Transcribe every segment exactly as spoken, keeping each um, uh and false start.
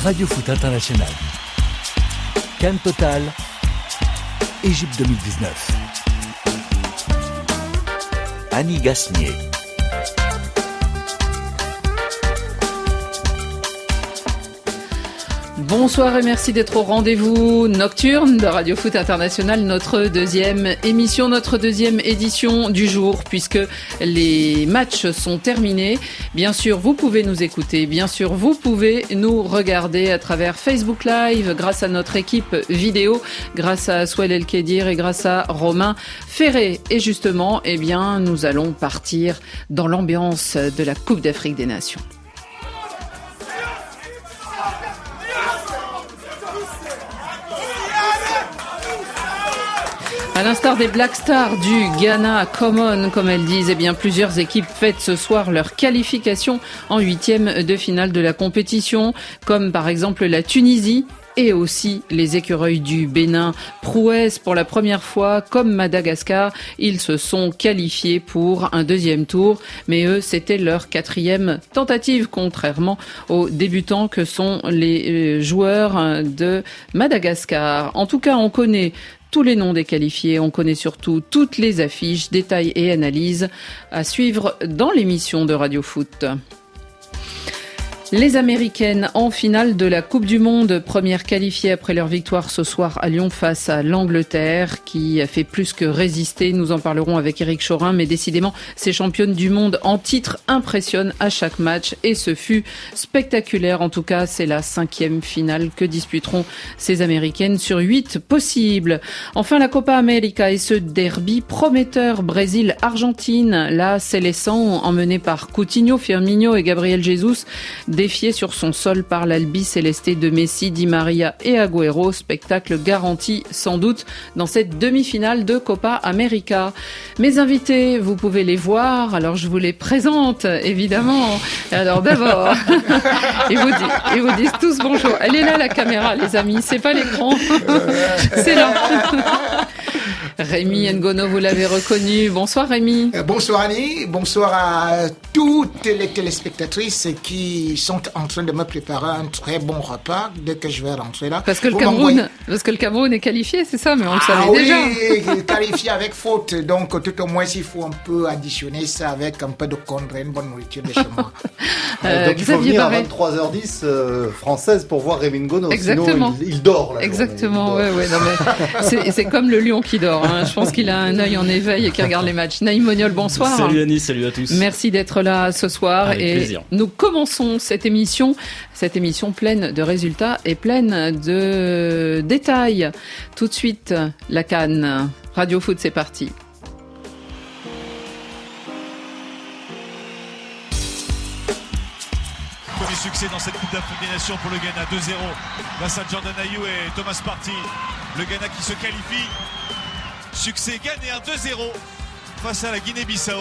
Radio Foot International. CAN Total, Égypte deux mille dix-neuf. Annie Gasnier. Bonsoir et merci d'être au rendez-vous nocturne de Radio Foot International, notre deuxième émission, notre deuxième édition du jour, puisque les matchs sont terminés. Bien sûr, vous pouvez nous écouter, bien sûr, vous pouvez nous regarder à travers Facebook Live, grâce à notre équipe vidéo, grâce à Souel El Kedir et grâce à Romain Ferré. Et justement, eh bien, nous allons partir dans l'ambiance de la Coupe d'Afrique des Nations. À l'instar des Black Stars du Ghana Common, comme elles disent, eh bien, plusieurs équipes fêtent ce soir leur qualification en huitième de finale de la compétition, comme par exemple la Tunisie et aussi les écureuils du Bénin. Prouesse pour la première fois, comme Madagascar, ils se sont qualifiés pour un deuxième tour, mais eux, c'était leur quatrième tentative, contrairement aux débutants que sont les joueurs de Madagascar. En tout cas, on connaît tous les noms des qualifiés, on connaît surtout toutes les affiches, détails et analyses à suivre dans l'émission de Radio Foot. Les Américaines en finale de la Coupe du Monde, première qualifiée après leur victoire ce soir à Lyon face à l'Angleterre, qui a fait plus que résister. Nous en parlerons avec Éric Chorin, mais décidément, ces championnes du monde en titre impressionnent à chaque match et ce fut spectaculaire. En tout cas, c'est la cinquième finale que disputeront ces Américaines sur huit possibles. Enfin, la Copa América et ce derby prometteur Brésil-Argentine. Là, c'est les cent emmenés par Coutinho, Firmino et Gabriel Jesus, défié sur son sol par l'Albi Céleste de Messi, Di Maria et Agüero. Spectacle garanti sans doute dans cette demi-finale de Copa América. Mes invités, vous pouvez les voir, alors je vous les présente évidemment. Alors d'abord, ils vous disent, ils vous disent tous bonjour. Elle est là la caméra les amis, c'est pas l'écran, c'est là. Rémi Ngono, vous l'avez reconnu. Bonsoir Rémi. Euh, bonsoir Annie, bonsoir à toutes les téléspectatrices qui sont en train de me préparer un très bon repas dès que je vais rentrer là. Parce que le Cameroun, parce que le Cameroun est qualifié, c'est ça, mais on ah, le savait oui, déjà. Oui, qualifié avec faute, donc tout au moins il faut un peu additionner ça avec un peu de condré, une bonne nourriture de chez moi. euh, donc il faut venir Barré. À vingt-trois heures dix euh, française pour voir Rémi Ngono, sinon il, il dort là. Exactement, ouais, ouais, non mais c'est, c'est comme le lion qui dort. Hein. Je pense qu'il a un œil en éveil et qu'il regarde les matchs. Naïm Moniol, bonsoir. Salut Annie, salut à tous. Merci d'être là ce soir. Avec et plaisir. Nous commençons cette émission, cette émission pleine de résultats et pleine de détails. Tout de suite, la CAN. Radio Foot, c'est parti. Premier succès dans cette Coupe d'Afrique des Nations pour le Ghana, deux zéro face à Jordan Ayew et Thomas Partey. Le Ghana qui se qualifie. Succès ghanéen deux zéro face à la Guinée-Bissau.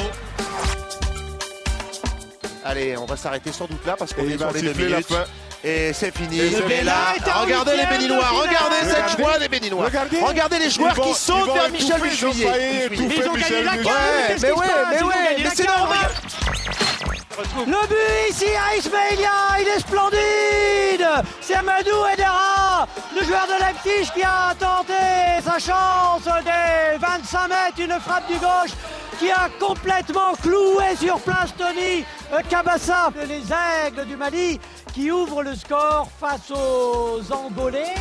Allez, on va s'arrêter sans doute là parce qu'on et est sur les deux minutes. Et c'est fini. Et et là, regardez les Béninois, regardez cette regardez, joie des Béninois. Regardez, regardez les joueurs vont, qui sautent vers Michel Buchuillet. Ils ont gagné la CAN. Ouais, mais ouais, mais ouais, mais c'est normal. Le but ici à Ismaïlia, il est splendide. C'est Amadou Edera, le joueur de Leipzig qui a tenté sa chance des vingt-cinq mètres, une frappe du gauche qui a complètement cloué sur place Tony Kabassa. Les Aigles du Mali qui ouvrent le score face aux Angolais.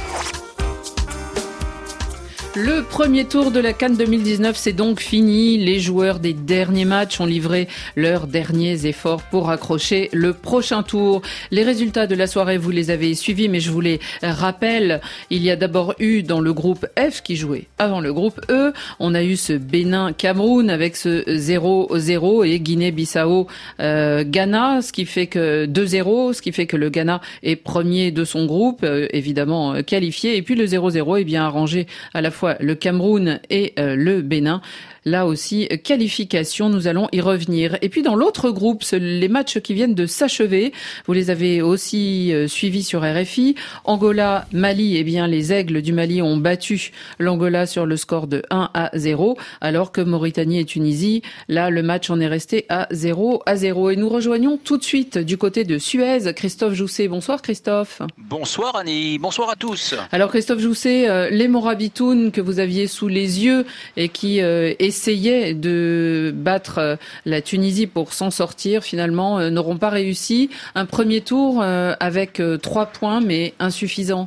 Le premier tour de la CAN deux mille dix-neuf, c'est donc fini. Les joueurs des derniers matchs ont livré leurs derniers efforts pour accrocher le prochain tour. Les résultats de la soirée, vous les avez suivis, mais je vous les rappelle. Il y a d'abord eu dans le groupe F qui jouait avant le groupe E. On a eu ce Bénin-Cameroun avec ce zéro zéro et Guinée-Bissau euh, Ghana, ce qui fait que deux zéro, ce qui fait que le Ghana est premier de son groupe, euh, évidemment euh, qualifié. Et puis le zéro zéro est bien arrangé à la fois le Cameroun et euh, le Bénin. là aussi, qualification. Nous allons y revenir. Et puis dans l'autre groupe, les matchs qui viennent de s'achever, vous les avez aussi euh, suivis sur R F I. Angola, Mali, eh bien les Aigles du Mali ont battu l'Angola sur le score de un à zéro, alors que Mauritanie et Tunisie, là le match en est resté à zéro à zéro. Et nous rejoignons tout de suite du côté de Suez, Christophe Jousset. Bonsoir Christophe. Bonsoir Annie, bonsoir à tous. Alors Christophe Jousset, euh, les Morabitounes que vous aviez sous les yeux et qui euh, essayaient de battre euh, la Tunisie pour s'en sortir, finalement euh, n'auront pas réussi. Un premier tour euh, avec euh, trois points mais insuffisant.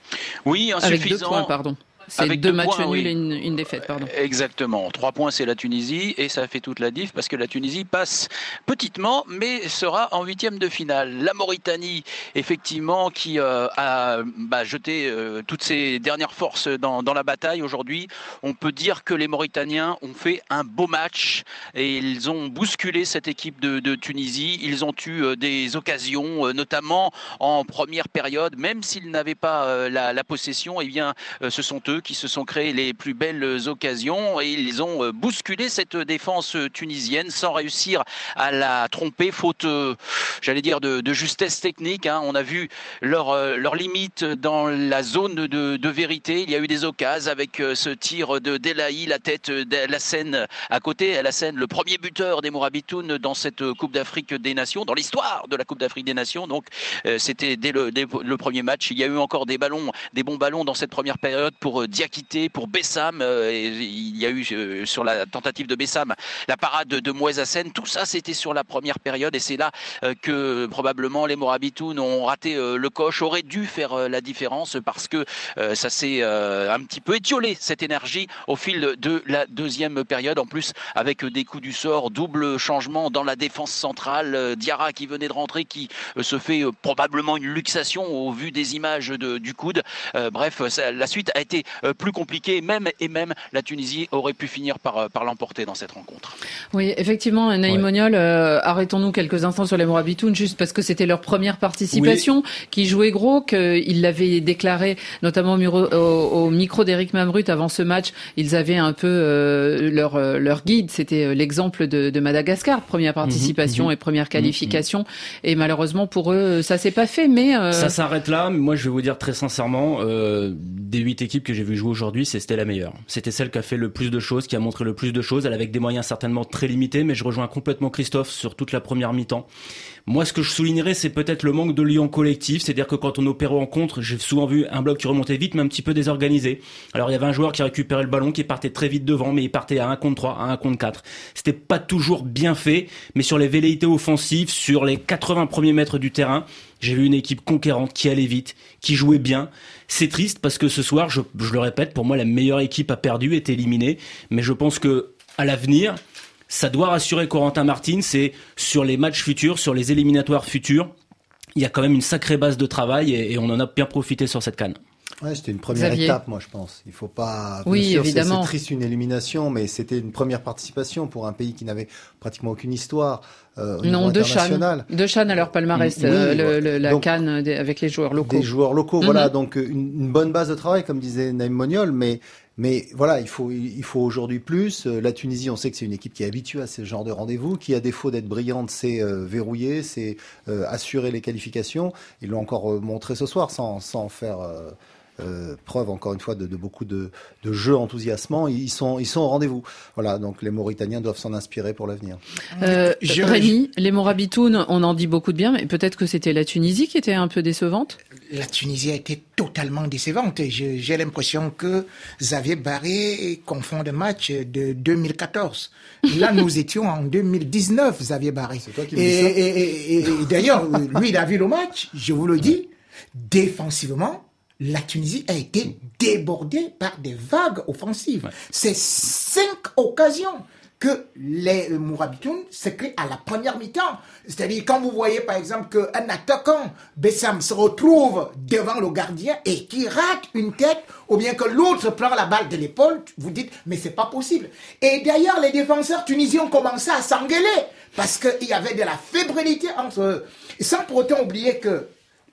Oui, insuffisant. Avec deux points, pardon. C'est Avec deux, deux matchs points, nuls oui. et une, une défaite, pardon. Exactement. Trois points, c'est la Tunisie et ça fait toute la diff parce que la Tunisie passe petitement, mais sera en huitième de finale. La Mauritanie, effectivement, qui euh, a bah, jeté euh, toutes ses dernières forces dans, dans la bataille aujourd'hui. On peut dire que les Mauritaniens ont fait un beau match et ils ont bousculé cette équipe de, de Tunisie. Ils ont eu euh, des occasions, euh, notamment en première période, même s'ils n'avaient pas euh, la, la possession. Eh bien, euh, ce sont eux qui se sont créés les plus belles occasions et ils ont bousculé cette défense tunisienne sans réussir à la tromper, faute, j'allais dire, de, de justesse technique. Hein. On a vu leur, leur limite dans la zone de, de vérité. Il y a eu des occasions avec ce tir de Delahi, la tête d'Alassane à côté. Alassane, le premier buteur des Morabitounes dans cette Coupe d'Afrique des Nations, dans l'histoire de la Coupe d'Afrique des Nations. Donc c'était dès le, dès le premier match. Il y a eu encore des ballons, des bons ballons dans cette première période pour Diakité, pour Bessam, euh, et il y a eu euh, sur la tentative de Bessam la parade de, de Mouez Hassen. Tout ça c'était sur la première période et c'est là euh, que probablement les Morabitounes ont raté euh, le coche, auraient dû faire euh, la différence parce que euh, ça s'est euh, un petit peu étiolé cette énergie au fil de la deuxième période, en plus avec des coups du sort, double changement dans la défense centrale, euh, Diarra qui venait de rentrer, qui euh, se fait euh, probablement une luxation au vu des images de, du coude. Euh, bref, ça, la suite a été Euh, plus compliqué, même et même la Tunisie aurait pu finir par, par l'emporter dans cette rencontre. Oui, effectivement, Naïm ouais. Moniol, euh, arrêtons-nous quelques instants sur les Morabitounes, juste parce que c'était leur première participation, oui. qui jouait gros, qu'ils l'avaient déclaré, notamment au, muro, au, au micro d'Éric Mamrut avant ce match, ils avaient un peu euh, leur, leur guide, c'était l'exemple de, de Madagascar, première participation mmh, et première qualification, mmh. et malheureusement pour eux, ça s'est pas fait, mais... Euh... Ça s'arrête là, mais moi je vais vous dire très sincèrement, euh, des huit équipes que j'ai vu jouer aujourd'hui, c'était la meilleure. C'était celle qui a fait le plus de choses, qui a montré le plus de choses. Elle avec des moyens certainement très limités, mais je rejoins complètement Christophe sur toute la première mi-temps. Moi, ce que je soulignerais, c'est peut-être le manque de lien collectif. C'est-à-dire que quand on opérait en contre, j'ai souvent vu un bloc qui remontait vite, mais un petit peu désorganisé. Alors, il y avait un joueur qui récupérait le ballon, qui partait très vite devant, mais il partait à un contre trois, à un contre quatre. C'était pas toujours bien fait, mais sur les velléités offensives, sur les quatre-vingts premiers mètres du terrain, j'ai vu une équipe conquérante qui allait vite, qui jouait bien. C'est triste parce que ce soir, je, je le répète, pour moi, la meilleure équipe a perdu, est éliminée. Mais je pense que à l'avenir, ça doit rassurer Corentin Martins, c'est sur les matchs futurs, sur les éliminatoires futurs, il y a quand même une sacrée base de travail et, et on en a bien profité sur cette CAN. Ouais, c'était une première Xavier. étape, moi, je pense. Il faut pas. Oui, bien sûr, évidemment. C'est, c'est triste une élimination, mais c'était une première participation pour un pays qui n'avait pratiquement aucune histoire. Euh, au non, niveau deux international. CHAN, deux CHAN à leur palmarès, oui, euh, le, le, la donc, CAN avec les joueurs locaux. Des joueurs locaux, Mm-hmm. voilà. Donc une, une bonne base de travail, comme disait Naïm Moniol, mais mais voilà, il faut il faut aujourd'hui plus. La Tunisie, on sait que c'est une équipe qui est habituée à ce genre de rendez-vous, qui à défaut d'être brillante, c'est euh, verrouiller, c'est euh, assurer les qualifications. Ils l'ont encore euh, montré ce soir, sans sans faire. Euh, Euh, preuve encore une fois de, de beaucoup de, de jeux enthousiasmants. Ils sont, ils sont au rendez-vous. Voilà, donc les Mauritaniens doivent s'en inspirer pour l'avenir. Euh, je, Rémi, je... les Morabitounes, on en dit beaucoup de bien, mais peut-être que c'était la Tunisie qui était un peu décevante. La Tunisie a été totalement décevante. Je, j'ai l'impression que Xavier Barré confond le match de deux mille quatorze. Là, nous étions en deux mille dix-neuf, Xavier Barré. C'est toi qui et, me dis ça. Et, et, et, et d'ailleurs, lui, il a vu le match. Je vous le dis, défensivement, la Tunisie a été débordée par des vagues offensives. Ouais. C'est cinq occasions que les Morabitounes se créent à la première mi-temps. C'est-à-dire quand vous voyez par exemple qu'un attaquant, Bessam, se retrouve devant le gardien et qui rate une tête, ou bien que l'autre prend la balle de l'épaule, vous dites mais c'est pas possible. Et d'ailleurs les défenseurs tunisiens ont commencé à s'engueuler parce qu'il y avait de la fébrilité entre eux. Et sans pour autant oublier que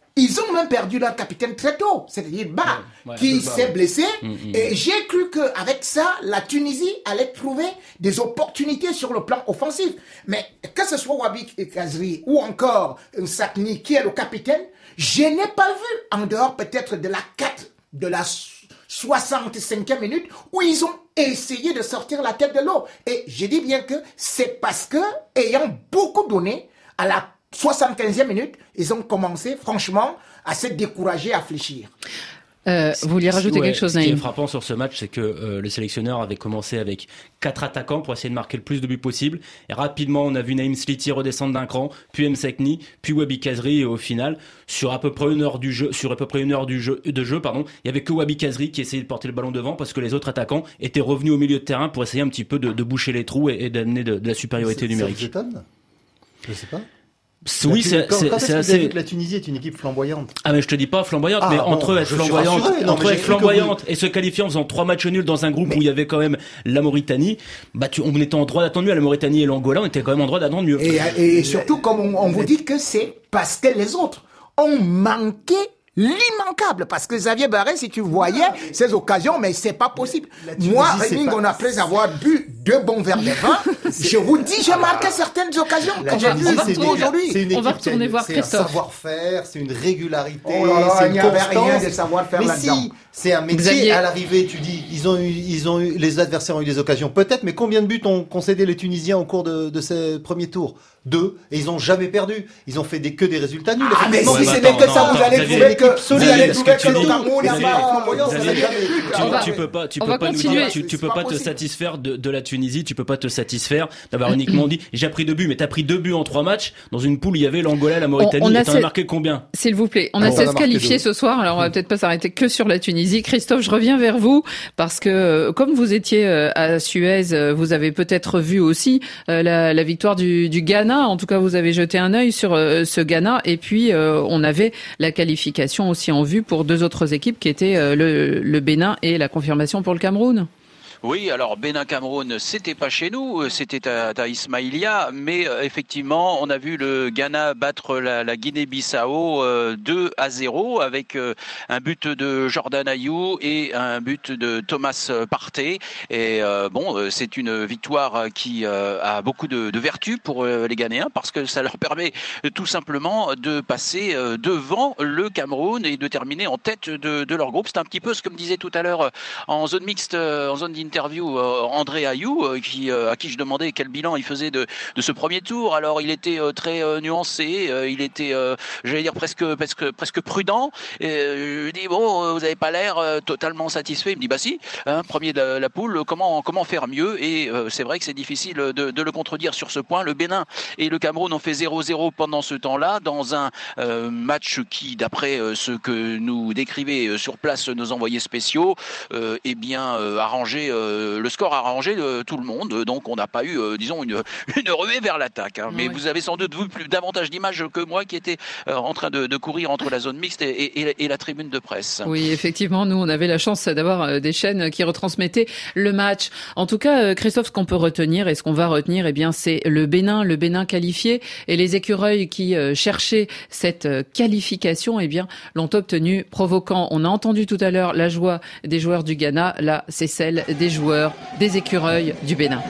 Ils ont même perdu leur capitaine très tôt, c'est-à-dire Ba, ouais, ouais, qui Ba, s'est ouais. blessé. Mmh, mmh. Et j'ai cru qu'avec ça, la Tunisie allait trouver des opportunités sur le plan offensif. Mais que ce soit Wabi Kazri ou encore Sakni, qui est le capitaine, je n'ai pas vu, en dehors peut-être de la quatre, de la soixante-cinquième minute, où ils ont essayé de sortir la tête de l'eau. Et je dis bien que c'est parce que, ayant beaucoup donné, à la soixante-quinzième minute, ils ont commencé, franchement, à se décourager, à fléchir. Euh, vous vouliez rajouter ouais, quelque chose, Naïm ? Ce qui est Naïm ? frappant sur ce match, c'est que euh, le sélectionneur avait commencé avec quatre attaquants pour essayer de marquer le plus de buts possible. Et rapidement, on a vu Naïm Sliti redescendre d'un cran, puis Msekni, puis Wabi Kazri. Et au final, sur à peu près une heure du jeu, sur à peu près une heure du jeu, de jeu, pardon, il y avait que Wabi Kazri qui essayait de porter le ballon devant parce que les autres attaquants étaient revenus au milieu de terrain pour essayer un petit peu de, de boucher les trous et, et d'amener de, de la supériorité c'est, numérique. Ça vous étonne ? Je sais pas. Oui, Tun- c'est, quand, c'est, quand c'est est-ce que assez. vous avez vu que la Tunisie est une équipe flamboyante. Ah mais je te dis pas flamboyante, Ah, mais bon, entre être je suis flamboyante, rassuré. Non, entre mais être j'ai cru que flamboyante et se qualifier en faisant trois matchs nuls dans un groupe mais... où il y avait quand même la Mauritanie, bah tu, on était en droit d'attendre mieux. À la Mauritanie et l'Angola, on était quand même en droit d'attendre mieux. Et, et surtout, comme on, on vous dit que c'est parce que les autres ont manqué l'immanquable, parce que Xavier Barré, si tu voyais ces occasions, mais c'est pas possible. Moi, Réming, on après avoir bu deux bons verres de vin, je vous dis, j'ai marqué certaines occasions. La Quand j'ai Tunisie, vu c'est c'est une- aujourd'hui. c'est une On va équipe qui a retourner une- voir c'est Christophe. un savoir-faire, c'est une régularité, Oh là là, c'est il une n'y avait rien constance. de savoir-faire Mais là-dedans. si, c'est un métier. Xavier. À l'arrivée, tu dis, ils ont eu, ils ont eu, les adversaires ont eu des occasions, peut-être, mais combien de buts ont concédé les Tunisiens au cours de, de ces premiers tours? Deux, et ils ont jamais perdu. Ils ont fait des, que des résultats nuls. Ah, mais Effectivement, si Ouais, ce mais n'est attends, que ça, non, vous allez Xavier, trouver que, Xavier, vous allez ce trouver que que tu le dis, Cameroun n'a Xavier, pas flamboyant, ça n'a Xavier, jamais été. tu, On va- tu peux pas, tu on peux va pas nous continuer. dire, tu, tu C'est peux pas pas te possible. satisfaire de, de la Tunisie, tu peux pas te satisfaire d'avoir uniquement dit j'ai pris deux buts, mais t'as pris deux buts en trois matchs dans une poule où il y avait l'Angola, la Mauritanie, On- on a et t'en as cette- marqué combien? S'il vous plaît, on Ah a bon, seize on a marqué qualifiés deux. ce soir, alors on va peut-être pas s'arrêter que sur la Tunisie. Christophe, je reviens vers vous, parce que euh, comme vous étiez euh, à Suez, euh, vous avez peut-être vu aussi euh, la, la victoire du, du Ghana. En tout cas, vous avez jeté un œil sur euh, ce Ghana, et puis euh, on avait la qualification aussi en vue pour deux autres équipes qui étaient euh, le, le Bénin et la confirmation pour le Cameroun. Oui, alors Bénin-Cameroun, c'était pas chez nous, c'était à, à Ismaïlia, mais euh, effectivement, on a vu le Ghana battre la, la Guinée-Bissau euh, deux à zéro avec euh, un but de Jordan Ayew et un but de Thomas Partey. Et euh, bon, euh, c'est une victoire qui euh, a beaucoup de, de vertus pour euh, les Ghanéens parce que ça leur permet euh, tout simplement de passer euh, devant le Cameroun et de terminer en tête de, de leur groupe. C'est un petit peu ce que me disait tout à l'heure euh, en zone mixte, euh, en zone d'interview, euh, André Ayew, euh, qui, euh, à qui je demandais quel bilan il faisait de, de ce premier tour. Alors il était euh, très euh, nuancé, euh, il était, euh, j'allais dire presque, presque, presque prudent. Et, euh, je lui dis bon, euh, vous n'avez pas l'air euh, totalement satisfait. Il me dit bah si, hein, premier de la, la poule, comment comment faire mieux? Et euh, c'est vrai que c'est difficile de, de le contredire sur ce point. Le Bénin et le Cameroun ont fait zéro zéro pendant ce temps-là, dans un euh, match qui, d'après euh, ce que nous décrivaient euh, sur place nos envoyés spéciaux, euh, eh bien euh, arrangé, euh, le score a arrangé euh, tout le monde. Donc on n'a pas eu, euh, disons, une, une ruée vers l'attaque. Hein. Mais Oui. vous avez sans doute vu plus, davantage d'images que moi qui était euh, en train de, de courir entre la zone mixte et, et, et la tribune de presse. Oui, effectivement, nous, on avait la chance d'avoir euh, des chaînes qui retransmettaient le match. En tout cas, euh, Christophe, ce qu'on peut retenir et ce qu'on va retenir, eh bien, c'est le Bénin, le Bénin qualifié, et les écureuils qui euh, cherchaient cette euh, qualification, eh bien, l'ont obtenu, provoquant. On a entendu tout à l'heure la joie des joueurs du Ghana. Là, c'est celle des joueurs des écureuils du Bénin.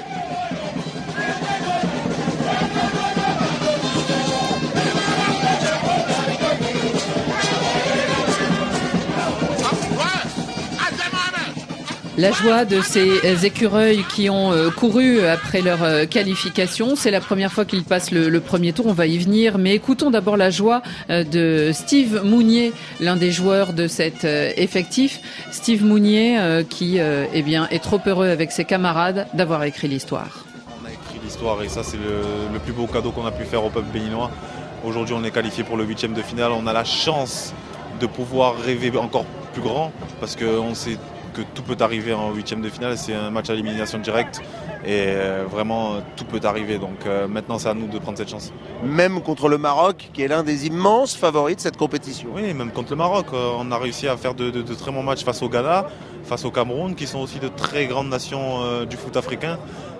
La joie de ces écureuils qui ont euh, couru après leur euh, qualification. C'est la première fois qu'ils passent le, le premier tour. On va y venir. Mais écoutons d'abord la joie euh, de Steve Mounier, l'un des joueurs de cet euh, effectif. Steve Mounier euh, qui euh, eh bien, est trop heureux avec ses camarades d'avoir écrit l'histoire. On a écrit l'histoire et ça c'est le, le plus beau cadeau qu'on a pu faire au peuple béninois. Aujourd'hui on est qualifié pour le huitième de finale. On a la chance de pouvoir rêver encore plus grand parce qu'on sait que tout peut arriver en huitième de finale, c'est un match à élimination directe et euh, vraiment tout peut arriver, donc euh, maintenant c'est à nous de prendre cette chance. Même contre le Maroc, qui est l'un des immenses favoris de cette compétition. Oui, même contre le Maroc, euh, on a réussi à faire de, de, de très bons matchs face au Ghana, face au Cameroun, qui sont aussi de très grandes nations euh, du foot africain.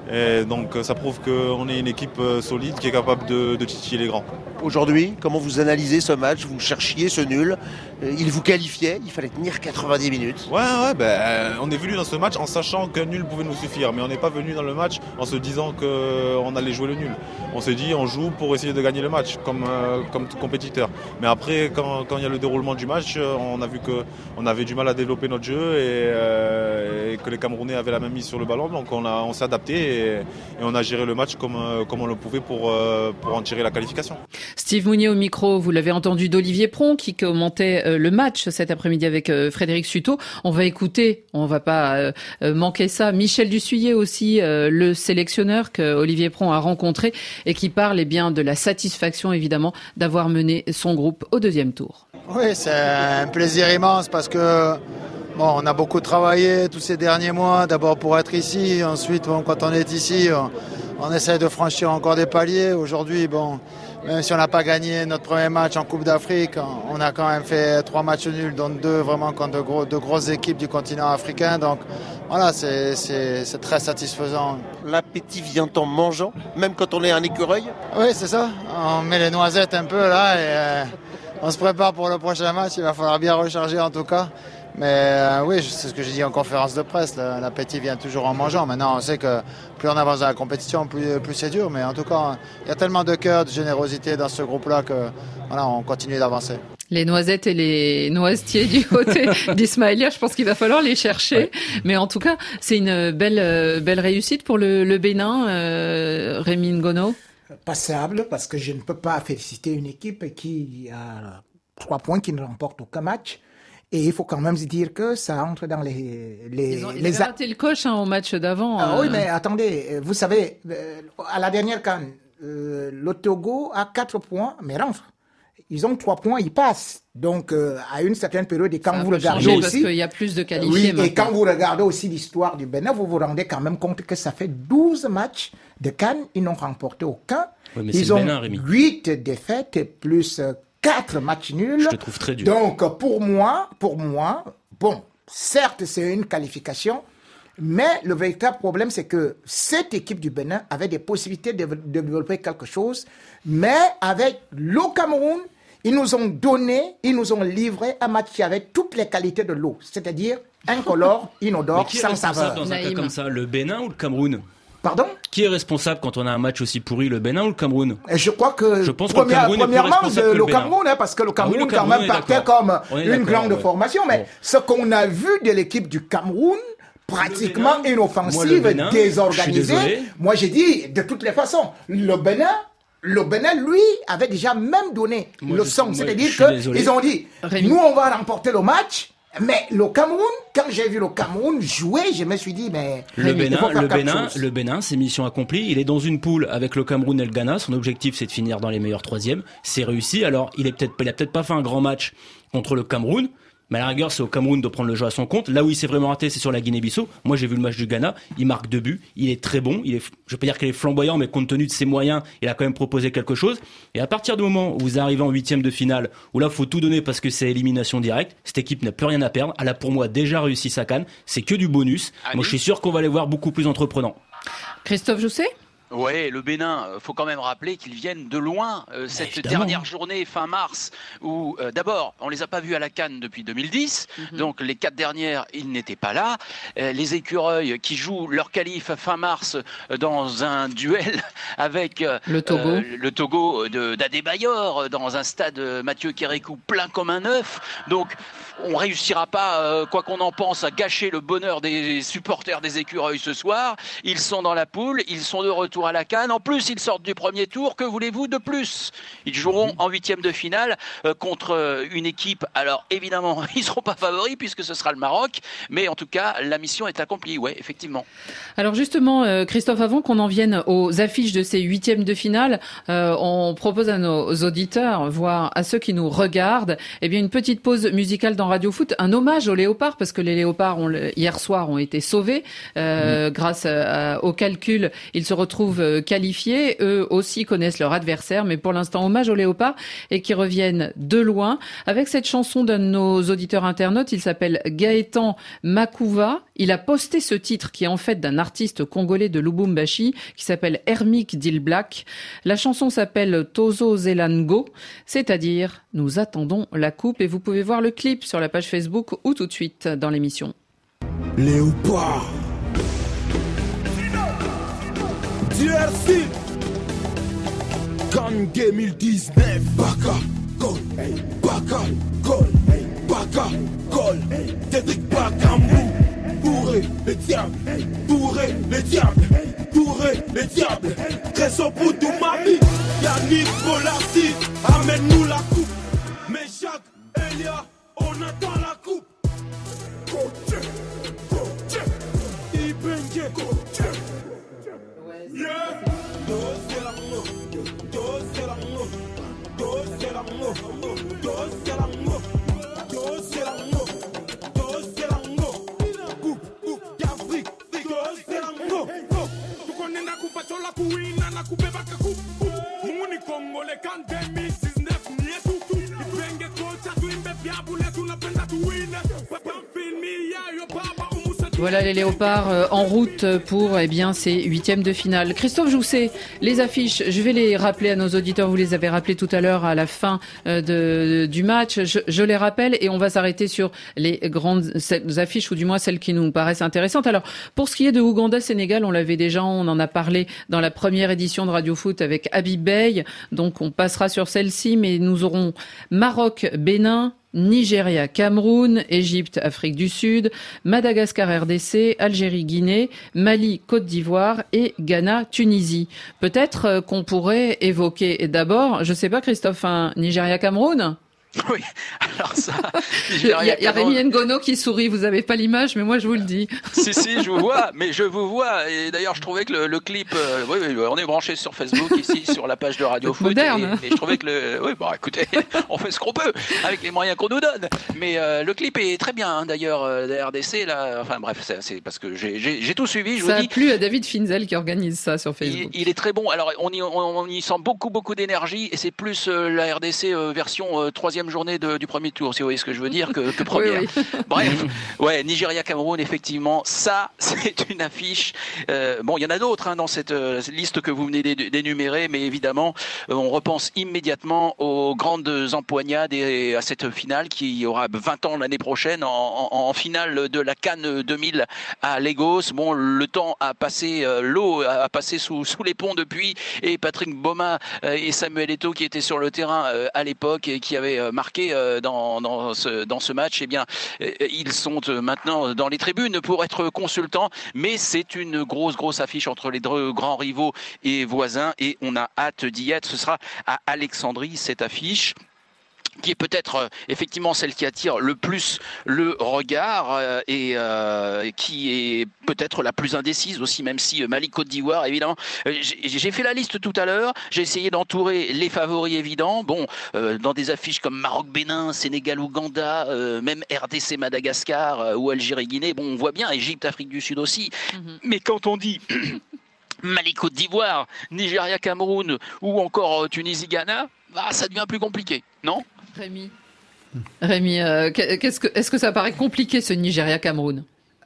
Et donc ça prouve qu'on est une équipe solide qui est capable de, de titiller les grands. Aujourd'hui, comment vous analysez ce match? Vous cherchiez ce nul, il vous qualifiait, il fallait tenir quatre-vingt-dix minutes. Ouais, ouais, ben, on est venu dans ce match en sachant qu'un nul pouvait nous suffire, mais on n'est pas venu dans le match en se disant qu'on allait jouer le nul. On s'est dit on joue pour essayer de gagner le match comme, euh, comme compétiteur. Mais après, quand, quand il y a le déroulement du match, on a vu qu'on avait du mal à développer notre jeu et, euh, et que les Camerounais avaient la même mise sur le ballon, donc on, a, on s'est adapté et, et on a géré le match comme, comme on le pouvait pour, pour en tirer la qualification. Steve Mounier au micro, vous l'avez entendu d'Olivier Pron qui commentait le match cet après-midi avec Frédéric Suto. On va écouter, on va pas manquer ça, Michel Dussuyer aussi, le sélectionneur que Olivier Pron a rencontré et qui parle eh bien de la satisfaction évidemment d'avoir mené son groupe au deuxième tour. Oui, c'est un plaisir immense parce que bon, on a beaucoup travaillé tous ces derniers mois, d'abord pour être ici, ensuite bon, quand on est ici, on, on essaie de franchir encore des paliers. Aujourd'hui, bon, même si on n'a pas gagné notre premier match en Coupe d'Afrique, on a quand même fait trois matchs nuls, dont deux vraiment contre de, gros, de grosses équipes du continent africain. Donc voilà, c'est, c'est, c'est très satisfaisant. L'appétit vient en mangeant, même quand on est un écureuil? Oui, c'est ça. On met les noisettes un peu là et euh, on se prépare pour le prochain match. Il va falloir bien recharger en tout cas. Mais euh, oui, c'est ce que j'ai dit en conférence de presse, l'appétit vient toujours en mangeant. Maintenant, on sait que plus on avance dans la compétition, plus, plus c'est dur. Mais en tout cas, il y a tellement de cœur, de générosité dans ce groupe-là que voilà, on continue d'avancer. Les noisettes et les noisetiers du côté d'Ismaïlia, je pense qu'il va falloir les chercher. Ouais. Mais en tout cas, c'est une belle, belle réussite pour le, le Bénin, euh, Rémi Ngono. Passable, parce que je ne peux pas féliciter une équipe qui a trois points, qui ne remporte aucun match. Et il faut quand même se dire que ça entre dans les... les ils ont ils les avaient raté le coche hein, au match d'avant. Ah, euh... Oui, mais attendez, vous savez, à la dernière CAN, euh, le Togo a quatre points, mais rentre. Ils ont trois points, ils passent. Donc, euh, à une certaine période, et quand ça vous regardez aussi... parce qu'il y a plus de qualifiés oui, maintenant. Et quand vous regardez aussi l'histoire du Bénin, vous vous rendez quand même compte que ça fait douze matchs de CAN, ils n'ont remporté aucun. Oui, mais ils c'est ont le Bénin, Rémi. huit défaites plus quatre matchs nuls. Je te trouve très dur. Donc, pour moi, pour moi, bon, certes, c'est une qualification, mais le véritable problème, c'est que cette équipe du Bénin avait des possibilités de, de développer quelque chose, mais avec le Cameroun, ils nous ont donné, ils nous ont livré un match qui avait toutes les qualités de l'eau, c'est-à-dire incolore, inodore, sans saveur. Dans un cas comme ça, le Bénin ou le Cameroun? Pardon? Qui est responsable quand on a un match aussi pourri, le Bénin ou le Cameroun? Je crois que, je pense première, que le Cameroun premièrement, est plus responsable le, que le, le Cameroun, hein, parce que le Cameroun, ah oui, le Cameroun quand même partait comme une grande ouais. formation, mais bon. Ce qu'on a vu de l'équipe du Cameroun, pratiquement Bénin, inoffensive, moi, Bénin, désorganisée, moi j'ai dit, de toutes les façons, le Bénin, le Bénin, lui, avait déjà même donné moi, le son, c'est-à-dire qu'ils ont dit, Rémi. Nous on va remporter le match. Mais le Cameroun, quand j'ai vu le Cameroun jouer, je me suis dit, mais le Bénin, le Bénin, le Bénin, c'est mission accomplie. Il est dans une poule avec le Cameroun et le Ghana. Son objectif, c'est de finir dans les meilleurs troisièmes. C'est réussi. Alors, il est peut-être, il a peut-être pas fait un grand match contre le Cameroun. Mais à la rigueur, c'est au Cameroun de prendre le jeu à son compte. Là où il s'est vraiment raté, c'est sur la Guinée-Bissau. Moi, j'ai vu le match du Ghana. Il marque deux buts. Il est très bon. Il est, je peux pas dire qu'il est flamboyant, mais compte tenu de ses moyens, il a quand même proposé quelque chose. Et à partir du moment où vous arrivez en huitième de finale, où là, faut tout donner parce que c'est élimination directe, cette équipe n'a plus rien à perdre. Elle a pour moi déjà réussi sa CAN. C'est que du bonus. Allez. Moi, je suis sûr qu'on va les voir beaucoup plus entreprenants. Christophe Jousset? Ouais, le Bénin, faut quand même rappeler qu'ils viennent de loin. Euh, cette Évidemment. dernière journée fin mars, où euh, d'abord, on les a pas vus à la CAN depuis deux mille dix, mm-hmm. donc les quatre dernières, ils n'étaient pas là. Euh, les écureuils qui jouent leur qualif fin mars euh, dans un duel avec euh, le Togo, euh, le Togo de, d'Adébayor, dans un stade euh, Mathieu Kérékou plein comme un œuf. Donc, on réussira pas, euh, quoi qu'on en pense, à gâcher le bonheur des supporters des écureuils ce soir. Ils sont dans la poule, ils sont de retour à la CAN. En plus, ils sortent du premier tour. Que voulez-vous de plus? Ils joueront en huitième de finale euh, contre euh, une équipe. Alors, évidemment, ils ne seront pas favoris puisque ce sera le Maroc. Mais en tout cas, la mission est accomplie. Ouais, effectivement. Alors justement, euh, Christophe, avant qu'on en vienne aux affiches de ces huitièmes de finale, euh, on propose à nos auditeurs, voire à ceux qui nous regardent, eh bien une petite pause musicale dans Radio Foot, un hommage aux léopards parce que les léopards ont, hier soir ont été sauvés euh, mmh. grâce à, à, au calcul. Ils se retrouvent retrouvent qualifiés. Eux aussi connaissent leur adversaire, mais pour l'instant, hommage aux Léopards et qui reviennent de loin. Avec cette chanson d'un de nos auditeurs internautes, il s'appelle Gaëtan Makouva. Il a posté ce titre qui est en fait d'un artiste congolais de Lubumbashi qui s'appelle Hermik Dil Black. La chanson s'appelle Tozo Zelango, c'est-à-dire nous attendons la coupe, et vous pouvez voir le clip sur la page Facebook ou tout de suite dans l'émission. Léopard D R C Cannes deux mille dix-neuf Baka Gol Baka Gol Baka Gol Cédric Bakambu Bourré les diables Bourré les diables Bourré les diables Trésor pour tout ma vie Yannick Bolassi amène-nous la coupe. Mais Jacques Elia on attend la coupe. Coach Coach Ibenge Coach Yeah Dos c'est l'amour Dos c'est l'amour Dos c'est l'amour Dos c'est l'amour Dos c'est l'amour Dos c'est l'amour Coupe coupe d'Afrique Dos c'est l'amour Tu connais la coupe sur la couine na coupe baka coupe Muni Congo les can deux mille dix-neuf ni tout tout Ibenge Coach tu imbe biabule tu napenda tu win Papa filmi ya yo baba. Voilà les Léopards euh, en route pour eh bien ces huitièmes de finale. Christophe Jousset, les affiches, je vais les rappeler à nos auditeurs. Vous les avez rappelées tout à l'heure à la fin euh, de, du match. Je, je les rappelle et on va s'arrêter sur les grandes affiches ou du moins celles qui nous paraissent intéressantes. Alors pour ce qui est de Ouganda-Sénégal, on l'avait déjà, on en a parlé dans la première édition de Radio Foot avec Habib Bey. Donc on passera sur celle-ci, mais nous aurons Maroc-Bénin, Nigeria, Cameroun, Égypte, Afrique du Sud, Madagascar, R D C, Algérie, Guinée, Mali, Côte d'Ivoire et Ghana, Tunisie. Peut-être qu'on pourrait évoquer d'abord, je sais pas Christophe, un Nigeria, Cameroun ? Oui, alors ça... Il y a, y a Rémi Ngono qui sourit, vous avez pas l'image, mais moi je vous le dis. Si, si, je vous vois, mais je vous vois. Et d'ailleurs, je trouvais que le, le clip... Euh, oui, oui, on est branché sur Facebook, ici, sur la page de Radio Foot. Moderne. Et, et je trouvais que le... Oui, bon, écoutez, on fait ce qu'on peut, avec les moyens qu'on nous donne. Mais euh, le clip est très bien, hein, d'ailleurs, euh, de R D C, là... Enfin bref, c'est, c'est parce que j'ai, j'ai, j'ai tout suivi, je ça vous dis. Ça a plu à David Finzel qui organise ça sur Facebook. Il, il est très bon. Alors, on y, on, on y sent beaucoup, beaucoup d'énergie, et c'est plus euh, la R D C euh, version euh, troisième journée de, du premier tour, si vous voyez ce que je veux dire, que, que première. Oui, oui. Bref, ouais, Nigeria-Cameroun, effectivement, ça, c'est une affiche. Euh, bon, il y en a d'autres hein, dans cette, euh, cette liste que vous venez d'énumérer, mais évidemment, euh, on repense immédiatement aux grandes empoignades et à cette finale qui aura vingt ans l'année prochaine en, en, en finale de la CAN deux mille à Lagos. Bon, le temps a passé, euh, l'eau a passé sous, sous les ponts depuis, et Patrick Boma euh, et Samuel Eto'o qui étaient sur le terrain euh, à l'époque et qui avaient euh, marqué euh, Dans, dans, ce, dans ce match, eh bien, ils sont maintenant dans les tribunes pour être consultants, mais c'est une grosse, grosse affiche entre les deux grands rivaux et voisins, et on a hâte d'y être. Ce sera à Alexandrie, cette affiche, qui est peut-être euh, effectivement celle qui attire le plus le regard euh, et euh, qui est peut-être la plus indécise aussi, même si euh, Mali, Côte d'Ivoire, évidemment. Euh, j'ai, j'ai fait la liste tout à l'heure, j'ai essayé d'entourer les favoris évidents. Bon, euh, dans des affiches comme Maroc-Bénin, Sénégal-Ouganda, euh, même R D C-Madagascar euh, ou Algérie-Guinée, bon, on voit bien, Égypte, Afrique du Sud aussi. Mm-hmm. Mais quand on dit... Mali, Côte d'Ivoire, Nigeria, Cameroun ou encore euh, Tunisie, Ghana, bah, ça devient plus compliqué, non ? Rémi, Rémi euh, qu'est-ce que, est-ce que ça paraît compliqué ce Nigeria-Cameroun ?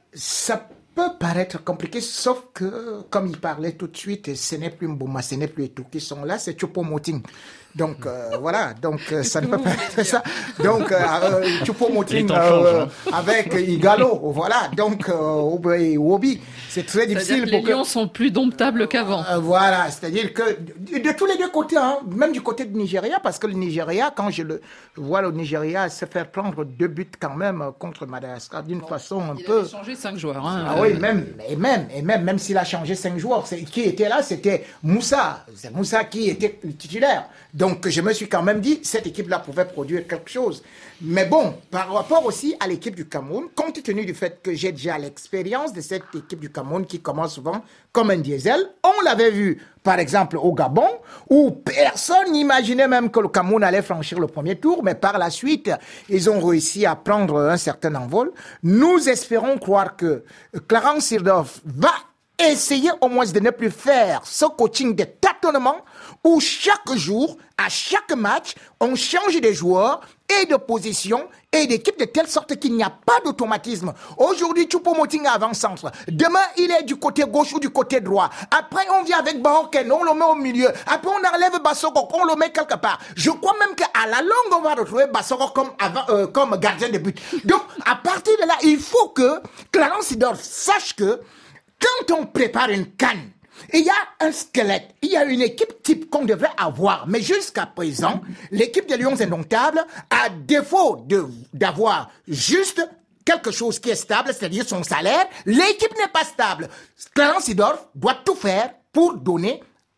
Ça peut paraître compliqué, sauf que, comme il parlait tout de suite, ce n'est plus Mboma, ce n'est plus Eto'o qui sont là, c'est Choupo-Moting. Donc euh, voilà, donc euh, ça ne peut pas être ça. Donc euh, Choupo-Moting euh, avec Igalo, voilà. Donc euh, Wobi, c'est très difficile. C'est-à-dire que les Lions que... sont plus domptables qu'avant. Euh, voilà, c'est-à-dire que de, de tous les deux côtés, hein, même du côté de Nigeria, parce que le Nigeria, quand je le vois le Nigeria se faire prendre deux buts quand même contre Madagascar d'une bon, façon un il peu. Il a changé cinq joueurs. Hein, ah euh... oui, même et même et même même s'il a changé cinq joueurs, c'est, qui était là, c'était Moussa, c'est Moussa qui était le titulaire. Donc, je me suis quand même dit, cette équipe-là pouvait produire quelque chose. Mais bon, par rapport aussi à l'équipe du Cameroun, compte tenu du fait que j'ai déjà l'expérience de cette équipe du Cameroun qui commence souvent comme un diesel, on l'avait vu, par exemple, au Gabon, où personne n'imaginait même que le Cameroun allait franchir le premier tour, mais par la suite, ils ont réussi à prendre un certain envol. Nous espérons croire que Clarence Seedorf va essayer au moins de ne plus faire ce coaching de tâtonnement où chaque jour, à chaque match, on change des joueurs et de position et d'équipe de telle sorte qu'il n'y a pas d'automatisme. Aujourd'hui, Choupo-Moting est avant-centre. Demain, il est du côté gauche ou du côté droit. Après, on vient avec Bahoken, on le met au milieu. Après, on enlève Bassoko, on le met quelque part. Je crois même qu'à la longue, on va retrouver Bassoko comme, avant, euh, comme gardien de but. Donc, à partir de là, il faut que Clarence Seedorf sache que quand on prépare une canne, il y a un squelette, il y a une équipe type qu'on devrait avoir. Mais jusqu'à présent, l'équipe des Lions Indomptables, à défaut de, d'avoir juste quelque chose qui est stable, c'est-à-dire son salaire, l'équipe n'est pas stable. Clarence Seedorf doit tout faire pour donner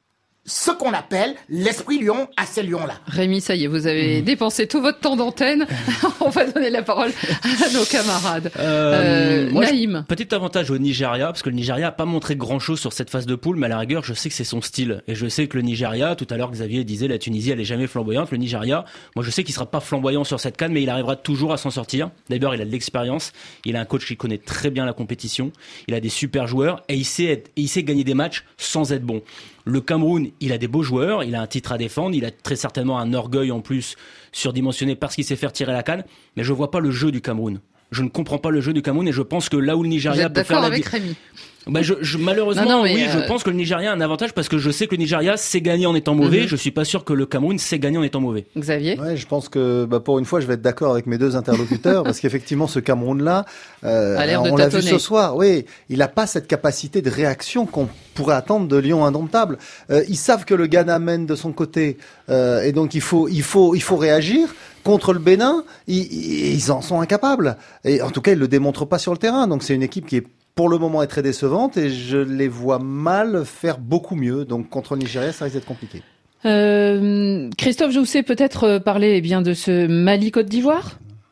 ce qu'on appelle l'esprit lion à ces lions-là. Rémi, ça y est, vous avez mmh. dépensé tout votre temps d'antenne. On va donner la parole à nos camarades. Euh, euh, moi, Naïm. Je, petit avantage au Nigeria, parce que le Nigeria a pas montré grand-chose sur cette phase de poule, mais à la rigueur, je sais que c'est son style. Et je sais que le Nigeria, tout à l'heure, Xavier disait, la Tunisie, elle est jamais flamboyante. Le Nigeria, moi, je sais qu'il sera pas flamboyant sur cette CAN, mais il arrivera toujours à s'en sortir. D'abord, il a de l'expérience. Il a un coach qui connaît très bien la compétition. Il a des super joueurs et il sait être, il sait gagner des matchs sans être bon. Le Cameroun, il a des beaux joueurs, il a un titre à défendre, il a très certainement un orgueil en plus surdimensionné parce qu'il sait faire tirer la canne, mais je vois pas le jeu du Cameroun. Je ne comprends pas le jeu du Cameroun et je pense que là où le Nigeria peut faire la... Vous êtes d'accord avec Rémi ? Bah je, je, malheureusement, non, non, oui, euh... je pense que le Nigeria a un avantage parce que je sais que le Nigeria sait gagner en étant mauvais. Mm-hmm. Je suis pas sûr que le Cameroun sait gagner en étant mauvais. Xavier ? Ouais, je pense que bah, pour une fois, je vais être d'accord avec mes deux interlocuteurs parce qu'effectivement, ce Cameroun-là, euh, on l'a vu ce soir. Oui, il a pas cette capacité de réaction qu'on pourrait attendre de Lions Indomptables. Euh, ils savent que le Ghana mène de son côté euh, et donc il faut, il faut, il faut réagir. Contre le Bénin, ils, ils en sont incapables. Et en tout cas, ils le démontrent pas sur le terrain. Donc c'est une équipe qui est pour le moment est très décevante et je les vois mal faire beaucoup mieux. Donc contre le Nigeria, ça risque d'être compliqué. Euh, Christophe Jousset, peut-être parler eh bien de ce Mali-Côte d'Ivoire ?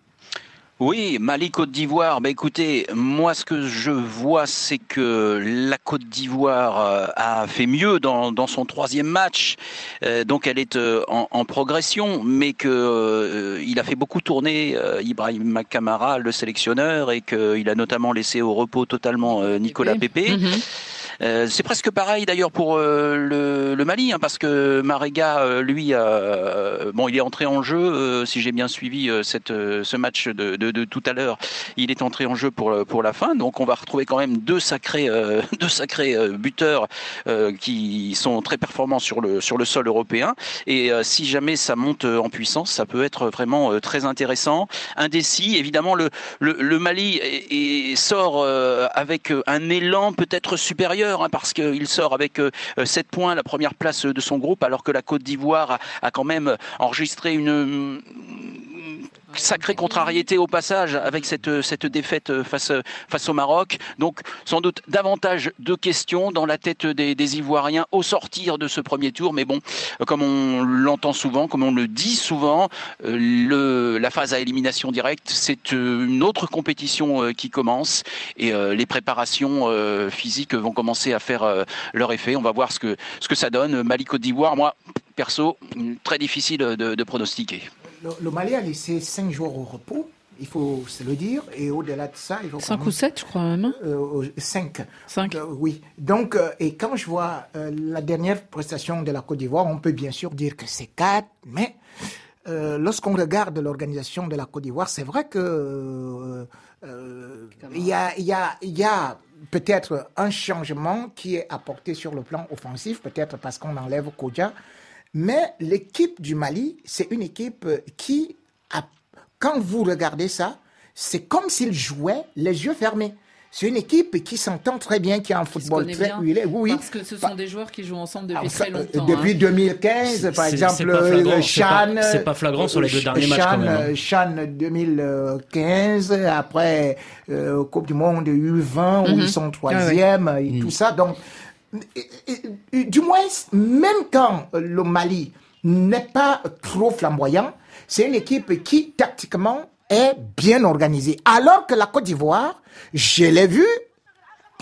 Oui, Mali-Côte d'Ivoire, bah écoutez, moi ce que je vois c'est que la Côte d'Ivoire a fait mieux dans, dans son troisième match, euh, donc elle est euh, en, en progression, mais que euh, il a fait beaucoup tourner euh, Ibrahim Kamara, le sélectionneur, et qu'il a notamment laissé au repos totalement euh, Nicolas Pepe. Mm-hmm. Euh, c'est presque pareil d'ailleurs pour euh, le, le Mali, hein, parce que Marega, euh, lui, euh, bon, il est entré en jeu. Euh, si j'ai bien suivi euh, cette, euh, ce match de, de, de tout à l'heure, il est entré en jeu pour pour la fin. Donc, on va retrouver quand même deux sacrés, euh, deux sacrés euh, buteurs euh, qui sont très performants sur le sur le sol européen. Et euh, si jamais ça monte en puissance, ça peut être vraiment euh, très intéressant. Indécis, évidemment, le le, le Mali est, est, sort euh, avec un élan peut-être supérieur. Parce qu'il sort avec sept points, la première place de son groupe, alors que la Côte d'Ivoire a, a quand même enregistré une sacrée contrariété au passage avec cette cette défaite face face au Maroc. Donc sans doute davantage de questions dans la tête des, des Ivoiriens au sortir de ce premier tour. Mais bon, comme on l'entend souvent, comme on le dit souvent, le la phase à élimination directe, c'est une autre compétition qui commence et les préparations physiques vont commencer à faire leur effet. On va voir ce que ce que ça donne. Mali Côte d'Ivoire, moi perso, très difficile de, de pronostiquer. Le, le Mali a laissé cinq joueurs au repos, il faut se le dire, et au-delà de ça... il faut cinq même, ou sept, je crois même. Euh, cinq. Cinq. Euh, oui. Donc, euh, et quand je vois euh, la dernière prestation de la Côte d'Ivoire, on peut bien sûr dire que c'est quatre, mais euh, lorsqu'on regarde l'organisation de la Côte d'Ivoire, c'est vrai que euh, euh, il y a, il y a, il y a peut-être un changement qui est apporté sur le plan offensif, peut-être parce qu'on enlève Kodja. Mais l'équipe du Mali, c'est une équipe qui, a, quand vous regardez ça, c'est comme s'il jouait les yeux fermés. C'est une équipe qui s'entend très bien, qui a un football très huilé. Oui, parce que ce sont bah, des joueurs qui jouent ensemble depuis alors, très longtemps. Depuis hein. deux mille quinze, par c'est, exemple, c'est pas flagrant, Chan. C'est pas, c'est pas flagrant sur les deux derniers matchs quand même. Hein. Chan deux mille quinze, après euh, Coupe du Monde U vingt, mm-hmm. où ils sont troisième, ah, oui. et mm. tout ça. Donc, et, et, et, du moins, même quand le Mali n'est pas trop flamboyant, c'est une équipe qui, tactiquement, est bien organisée. Alors que la Côte d'Ivoire, je l'ai vu,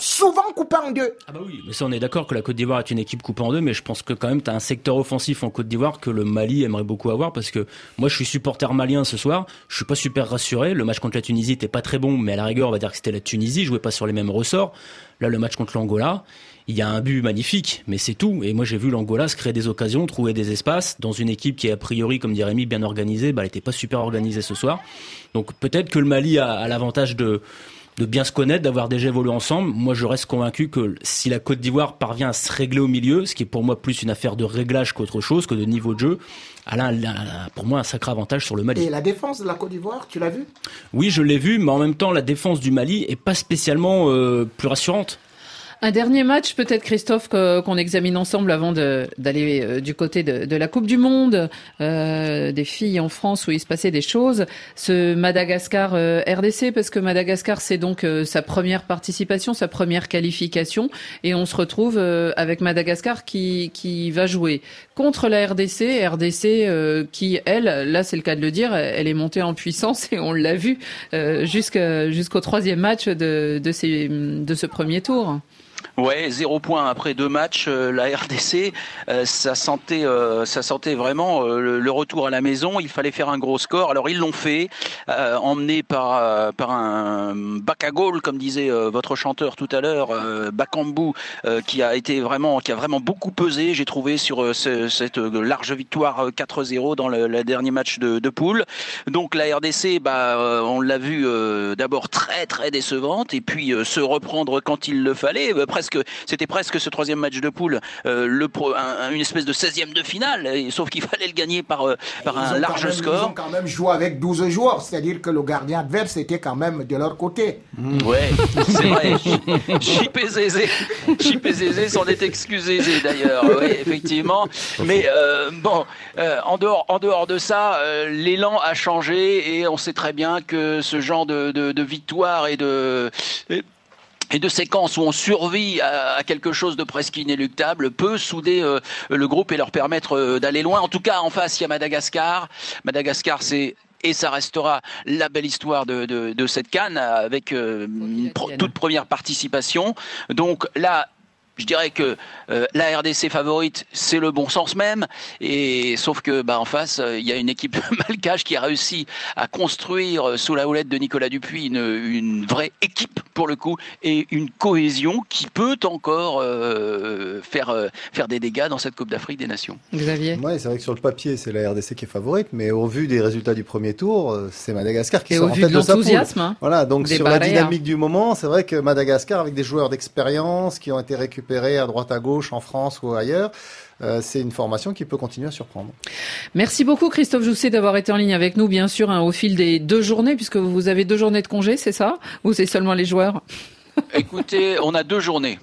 souvent coupés en deux. Ah bah oui, mais ça on est d'accord que la Côte d'Ivoire est une équipe coupée en deux, mais je pense que quand même t'as un secteur offensif en Côte d'Ivoire que le Mali aimerait beaucoup avoir, parce que moi je suis supporter malien ce soir, je suis pas super rassuré, le match contre la Tunisie était pas très bon, mais à la rigueur on va dire que c'était la Tunisie, jouait pas sur les mêmes ressorts. Là le match contre l'Angola, il y a un but magnifique, mais c'est tout. Et moi j'ai vu l'Angola se créer des occasions, trouver des espaces dans une équipe qui est a priori, comme dit Rémi, bien organisée. Bah, elle n'était pas super organisée ce soir. Donc peut-être que le Mali a, a l'avantage de, de bien se connaître, d'avoir déjà évolué ensemble. Moi je reste convaincu que si la Côte d'Ivoire parvient à se régler au milieu, ce qui est pour moi plus une affaire de réglage qu'autre chose, que de niveau de jeu, elle a, elle a pour moi un sacré avantage sur le Mali. Et la défense de la Côte d'Ivoire, tu l'as vu ? Oui, je l'ai vu, mais en même temps la défense du Mali est pas spécialement euh, plus rassurante. Un dernier match, peut-être, Christophe, que, qu'on examine ensemble avant de, d'aller euh, du côté de, de la Coupe du Monde, euh, des filles en France où il se passait des choses. Ce Madagascar euh, R D C, parce que Madagascar, c'est donc euh, sa première participation, sa première qualification, et on se retrouve euh, avec Madagascar qui, qui va jouer contre la R D C, R D C euh, qui, elle, là c'est le cas de le dire, elle est montée en puissance et on l'a vu euh, jusqu'à, jusqu'au troisième match de, de, ces, de ce premier tour. Ouais, zéro point après deux matchs. Euh, la R D C, euh, ça sentait, euh, ça sentait vraiment euh, le, le retour à la maison. Il fallait faire un gros score. Alors ils l'ont fait, euh, emmené par euh, par un bac à goal, comme disait euh, votre chanteur tout à l'heure, euh, Bakambu, euh, qui a été vraiment, qui a vraiment beaucoup pesé. J'ai trouvé sur euh, ce, cette large victoire quatre zéro dans le, le dernier match de, de poule. Donc la R D C, bah, euh, on l'a vu euh, d'abord très très décevante, et puis euh, se reprendre quand il le fallait. Euh, presque, c'était presque ce troisième match de poule, euh, le pro, un, une espèce de seizième de finale, et, sauf qu'il fallait le gagner par, euh, par un large même, score. Ils ont quand même joué avec douze joueurs, c'est-à-dire que le gardien adverse était quand même de leur côté. Mmh. Ouais, c'est vrai. Chipé Zézé, Chipé Zézé s'en est excusé d'ailleurs, oui, effectivement. Mais euh, bon, euh, en dehors, en dehors de ça, euh, l'élan a changé, et on sait très bien que ce genre de, de, de victoire et de... Et, et de séquences où on survit à, à quelque chose de presque inéluctable peut souder euh, le groupe et leur permettre euh, d'aller loin. En tout cas, en face, il y a Madagascar. Madagascar, c'est... et ça restera la belle histoire de, de, de cette CAN avec euh, une pro- toute première participation. Donc là, je dirais que euh, la R D C favorite, c'est le bon sens même, et sauf que bah en face, il euh, y a une équipe malgache qui a réussi à construire euh, sous la houlette de Nicolas Dupuis une, une vraie équipe pour le coup, et une cohésion qui peut encore euh, faire euh, faire des dégâts dans cette Coupe d'Afrique des Nations. Xavier. Ouais, c'est vrai que sur le papier, c'est la R D C qui est favorite, mais au vu des résultats du premier tour, c'est Madagascar qui et sort en tête de sa poule. Hein, voilà, donc sur barrières. La dynamique du moment, c'est vrai que Madagascar, avec des joueurs d'expérience qui ont été récupérés à droite à gauche en France ou ailleurs, euh, c'est une formation qui peut continuer à surprendre. Merci beaucoup Christophe Jousset d'avoir été en ligne avec nous, bien sûr, hein, au fil des deux journées, puisque vous avez deux journées de congé, c'est ça? Ou c'est seulement les joueurs? Écoutez, on a deux journées.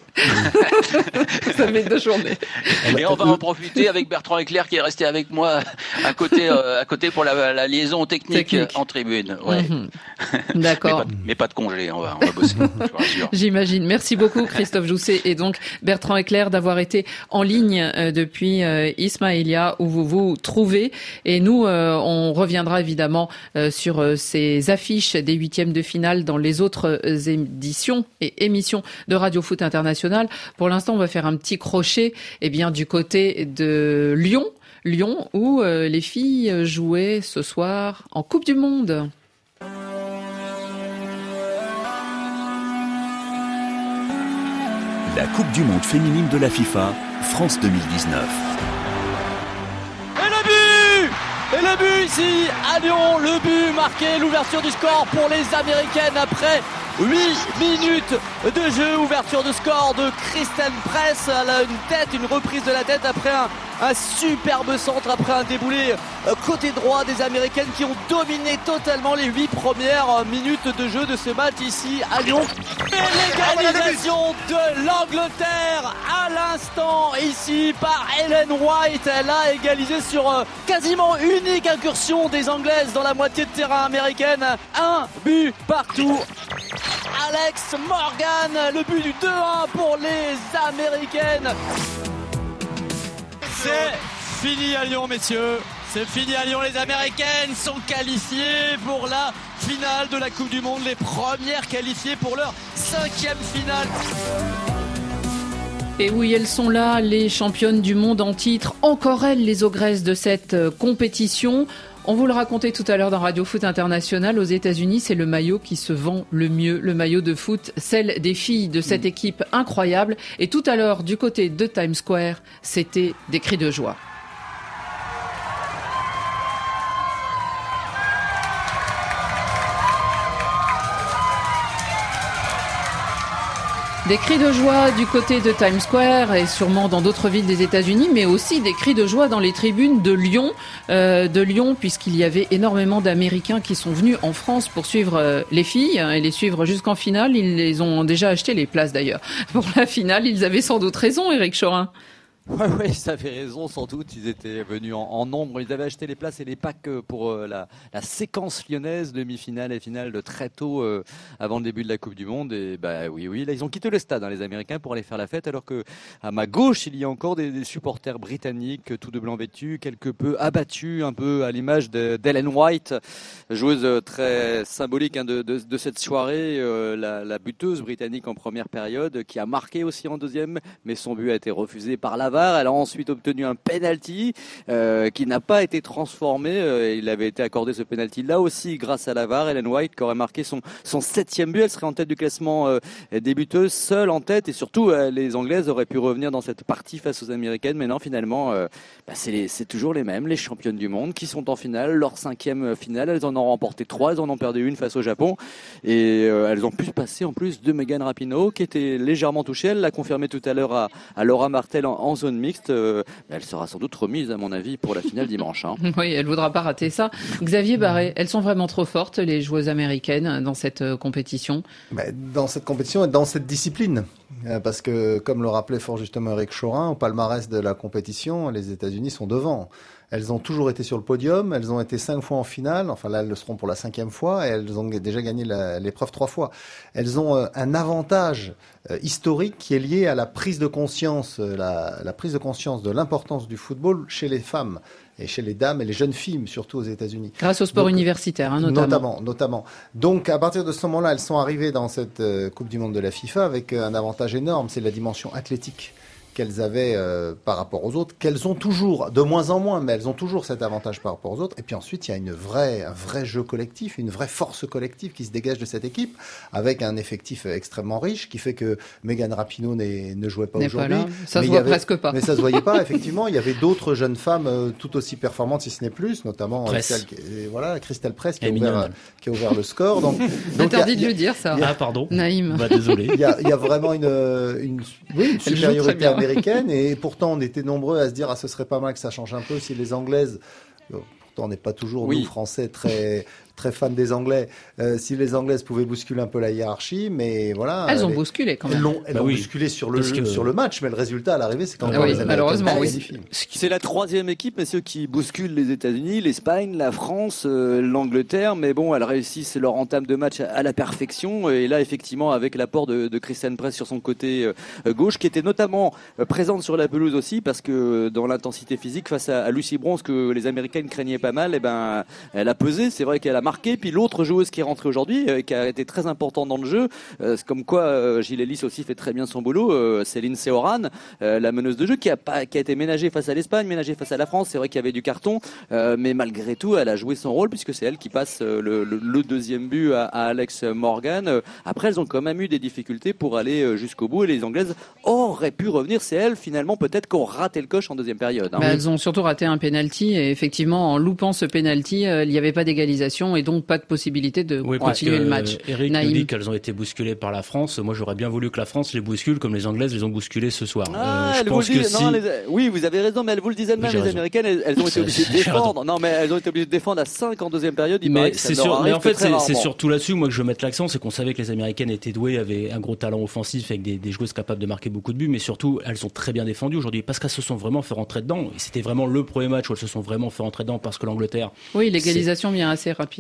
Ça fait deux journées. Et on va en profiter avec Bertrand Leclerc qui est resté avec moi à côté, euh, à côté pour la, la liaison technique, technique en tribune. Ouais. Mm-hmm. D'accord. mais, mais pas de congé, on va, on va bosser. Je vous rassure. J'imagine. Merci beaucoup Christophe Jousset et donc Bertrand Leclerc d'avoir été en ligne euh, depuis euh, Ismaïlia où vous vous trouvez. Et nous, euh, on reviendra évidemment euh, sur euh, ces affiches des huitièmes de finale dans les autres euh, éditions et émissions de Radio Foot International. Pour l'instant, on va faire un petit crochet eh bien, du côté de Lyon, Lyon où euh, les filles jouaient ce soir en Coupe du Monde. La Coupe du Monde féminine de la FIFA, France deux mille dix-neuf. Et le but! Et le but ici à Lyon, le but marqué, l'ouverture du score pour les Américaines après huit minutes de jeu, ouverture de score de Kristen Press. Elle a une tête, une reprise de la tête après un, un superbe centre, après un déboulé côté droit des Américaines qui ont dominé totalement les huit premières minutes de jeu de ce match ici à Lyon. Et l'égalisation de l'Angleterre à l'instant ici par Ellen White. Elle a égalisé sur euh, quasiment unique incursion des Anglaises dans la moitié de terrain américaine. Un but partout. Alex Morgan, le but du deux un pour les Américaines. C'est fini à Lyon, messieurs. C'est fini à Lyon. Les Américaines sont qualifiées pour la finale de la Coupe du Monde. Les premières qualifiées pour leur cinquième finale. Et oui, elles sont là, les championnes du monde en titre. Encore elles, les ogresses de cette compétition. On vous le racontait tout à l'heure dans Radio Foot International, aux États-Unis, c'est le maillot qui se vend le mieux, le maillot de foot, celle des filles de cette équipe incroyable. Et tout à l'heure, du côté de Times Square, c'était des cris de joie. Des cris de joie du côté de Times Square et sûrement dans d'autres villes des États-Unis, mais aussi des cris de joie dans les tribunes de Lyon, euh, de Lyon, puisqu'il y avait énormément d'Américains qui sont venus en France pour suivre euh, les filles et les suivre jusqu'en finale. Ils les ont déjà acheté les places d'ailleurs. Pour la finale, ils avaient sans doute raison, Éric Chorin. Ouais, ouais, ils avaient raison, sans doute. Ils étaient venus en, en nombre. Ils avaient acheté les places et les packs pour euh, la, la séquence lyonnaise, demi-finale et finale de très tôt euh, avant le début de la Coupe du Monde. Et bah oui, oui, là ils ont quitté le stade, hein, les Américains, pour aller faire la fête. Alors que à ma gauche, il y a encore des, des supporters britanniques, tout de blanc vêtus, quelque peu abattus, un peu à l'image de, d'Ellen White, joueuse très symbolique hein, de, de, de cette soirée, euh, la, la buteuse britannique en première période, qui a marqué aussi en deuxième, mais son but a été refusé par la V A R. Elle a ensuite obtenu un penalty euh, qui n'a pas été transformé. Euh, il avait été accordé ce penalty là aussi grâce à la V A R. Ellen White qui aurait marqué son, son septième but. Elle serait en tête du classement euh, des buteuses, seule en tête. Et surtout, euh, les Anglaises auraient pu revenir dans cette partie face aux Américaines. Mais non, finalement, euh, bah, c'est, les, c'est toujours les mêmes, les championnes du monde qui sont en finale. Leur cinquième finale, elles en ont remporté trois. Elles en ont perdu une face au Japon. Et euh, elles ont pu se passer en plus de Megan Rapinoe qui était légèrement touchée. Elle l'a confirmé tout à l'heure à, à Laura Martel en, en zone mixte. Euh, elle sera sans doute remise, à mon avis, pour la finale dimanche. Hein. Oui, elle ne voudra pas rater ça. Xavier Barré, elles sont vraiment trop fortes, les joueuses américaines, dans cette euh, compétition. Ben, dans cette compétition et dans cette discipline. Euh, parce que, comme le rappelait fort justement Éric Chorin, au palmarès de la compétition, les États-Unis sont devant. Elles ont toujours été sur le podium, elles ont été cinq fois en finale, enfin là elles le seront pour la cinquième fois, et elles ont déjà gagné la, l'épreuve trois fois. Elles ont euh, un avantage euh, historique qui est lié à la prise de conscience, euh, la, la prise de conscience de l'importance du football chez les femmes et chez les dames et les jeunes filles, surtout aux États-Unis. Grâce au sport Donc, universitaire, hein, notamment. Notamment, notamment. Donc à partir de ce moment-là, elles sont arrivées dans cette euh, Coupe du Monde de la FIFA avec euh, un avantage énorme, c'est la dimension athlétique qu'elles avaient euh, par rapport aux autres, qu'elles ont toujours, de moins en moins, mais elles ont toujours cet avantage par rapport aux autres. Et puis ensuite, il y a une vraie, un vrai jeu collectif, une vraie force collective qui se dégage de cette équipe, avec un effectif extrêmement riche, qui fait que Megan Rapinoe n'est, ne jouait pas n'est aujourd'hui. Pas là. Ça se voit avait, presque pas. Mais ça se voyait pas, effectivement. Il y avait d'autres jeunes femmes euh, tout aussi performantes, si ce n'est plus, notamment euh, celle, et voilà, Christelle Press qui a, ouvert, euh, qui a ouvert le score. Donc, donc interdit a, de le dire, ça. Ah, pardon. Naïm. Bah, désolé. Il y a, il y a vraiment une, une, oui, une supériorité américaine et pourtant, on était nombreux à se dire ah, ce serait pas mal que ça change un peu si les Anglaises. Pourtant, on n'est pas toujours oui. nous Français très très fans des Anglais. Euh, si les Anglaises pouvaient bousculer un peu la hiérarchie, mais voilà. Elles ont les... bousculé quand même. Elles l'ont, elles bah ont oui. bousculé sur le jeu, sur le match, mais le résultat à l'arrivée, c'est quand même oui, les malheureusement. Oui. C'est la troisième équipe, mais ceux qui bousculent les États-Unis, l'Espagne, la France, euh, l'Angleterre, mais bon, elles réussissent leur entame de match à, à la perfection. Et là, effectivement, avec l'apport de, de Christiane Press sur son côté euh, gauche, qui était notamment euh, présente sur la pelouse aussi, parce que dans l'intensité physique face à, à Lucy Bronze, que les Américaines craignaient pas mal, et ben, elle a pesé. C'est vrai qu'elle a marqué. Puis l'autre joueuse qui est rentrée aujourd'hui, euh, qui a été très importante dans le jeu, euh, c'est comme quoi euh, Gilles Ellis aussi fait très bien son boulot. Euh, Céline Seoran, euh, la meneuse de jeu, qui a pas, qui a été ménagée face à l'Espagne, ménagée face à la France. C'est vrai qu'il y avait du carton, euh, mais malgré tout, elle a joué son rôle puisque c'est elle qui passe euh, le, le, le deuxième but à, à Alex Morgan. Euh, après, elles ont quand même eu des difficultés pour aller euh, jusqu'au bout et les Anglaises auraient pu revenir. C'est elles finalement peut-être qui ont raté le coche en deuxième période. Hein. Bah, elles ont surtout raté un penalty et effectivement, en loupant ce penalty, euh, il n'y avait pas d'égalisation et donc pas de possibilité de oui, continuer le match. Eric nous dit qu'elles ont été bousculées par la France. Moi, j'aurais bien voulu que la France les bouscule comme les Anglaises les ont bousculées ce soir. Ah, euh, je pense dit, que non, si... les, oui, vous avez raison, mais elles vous le disaient même, les raison. Américaines, elles, elles ont été obligées de défendre. Non, mais elles ont été obligées de défendre à cinq en deuxième période. Il mais c'est sûr, mais en fait, c'est, c'est surtout là-dessus, moi, que je veux mettre l'accent, c'est qu'on savait que les Américaines étaient douées, avaient un gros talent offensif avec des, des joueuses capables de marquer beaucoup de buts, mais surtout, elles sont très bien défendues aujourd'hui parce qu'elles se sont vraiment fait rentrer dedans. Et c'était vraiment le premier match où elles se sont vraiment fait rentrer dedans parce que l'Angleterre. Oui, l'égalisation vient assez rapidement.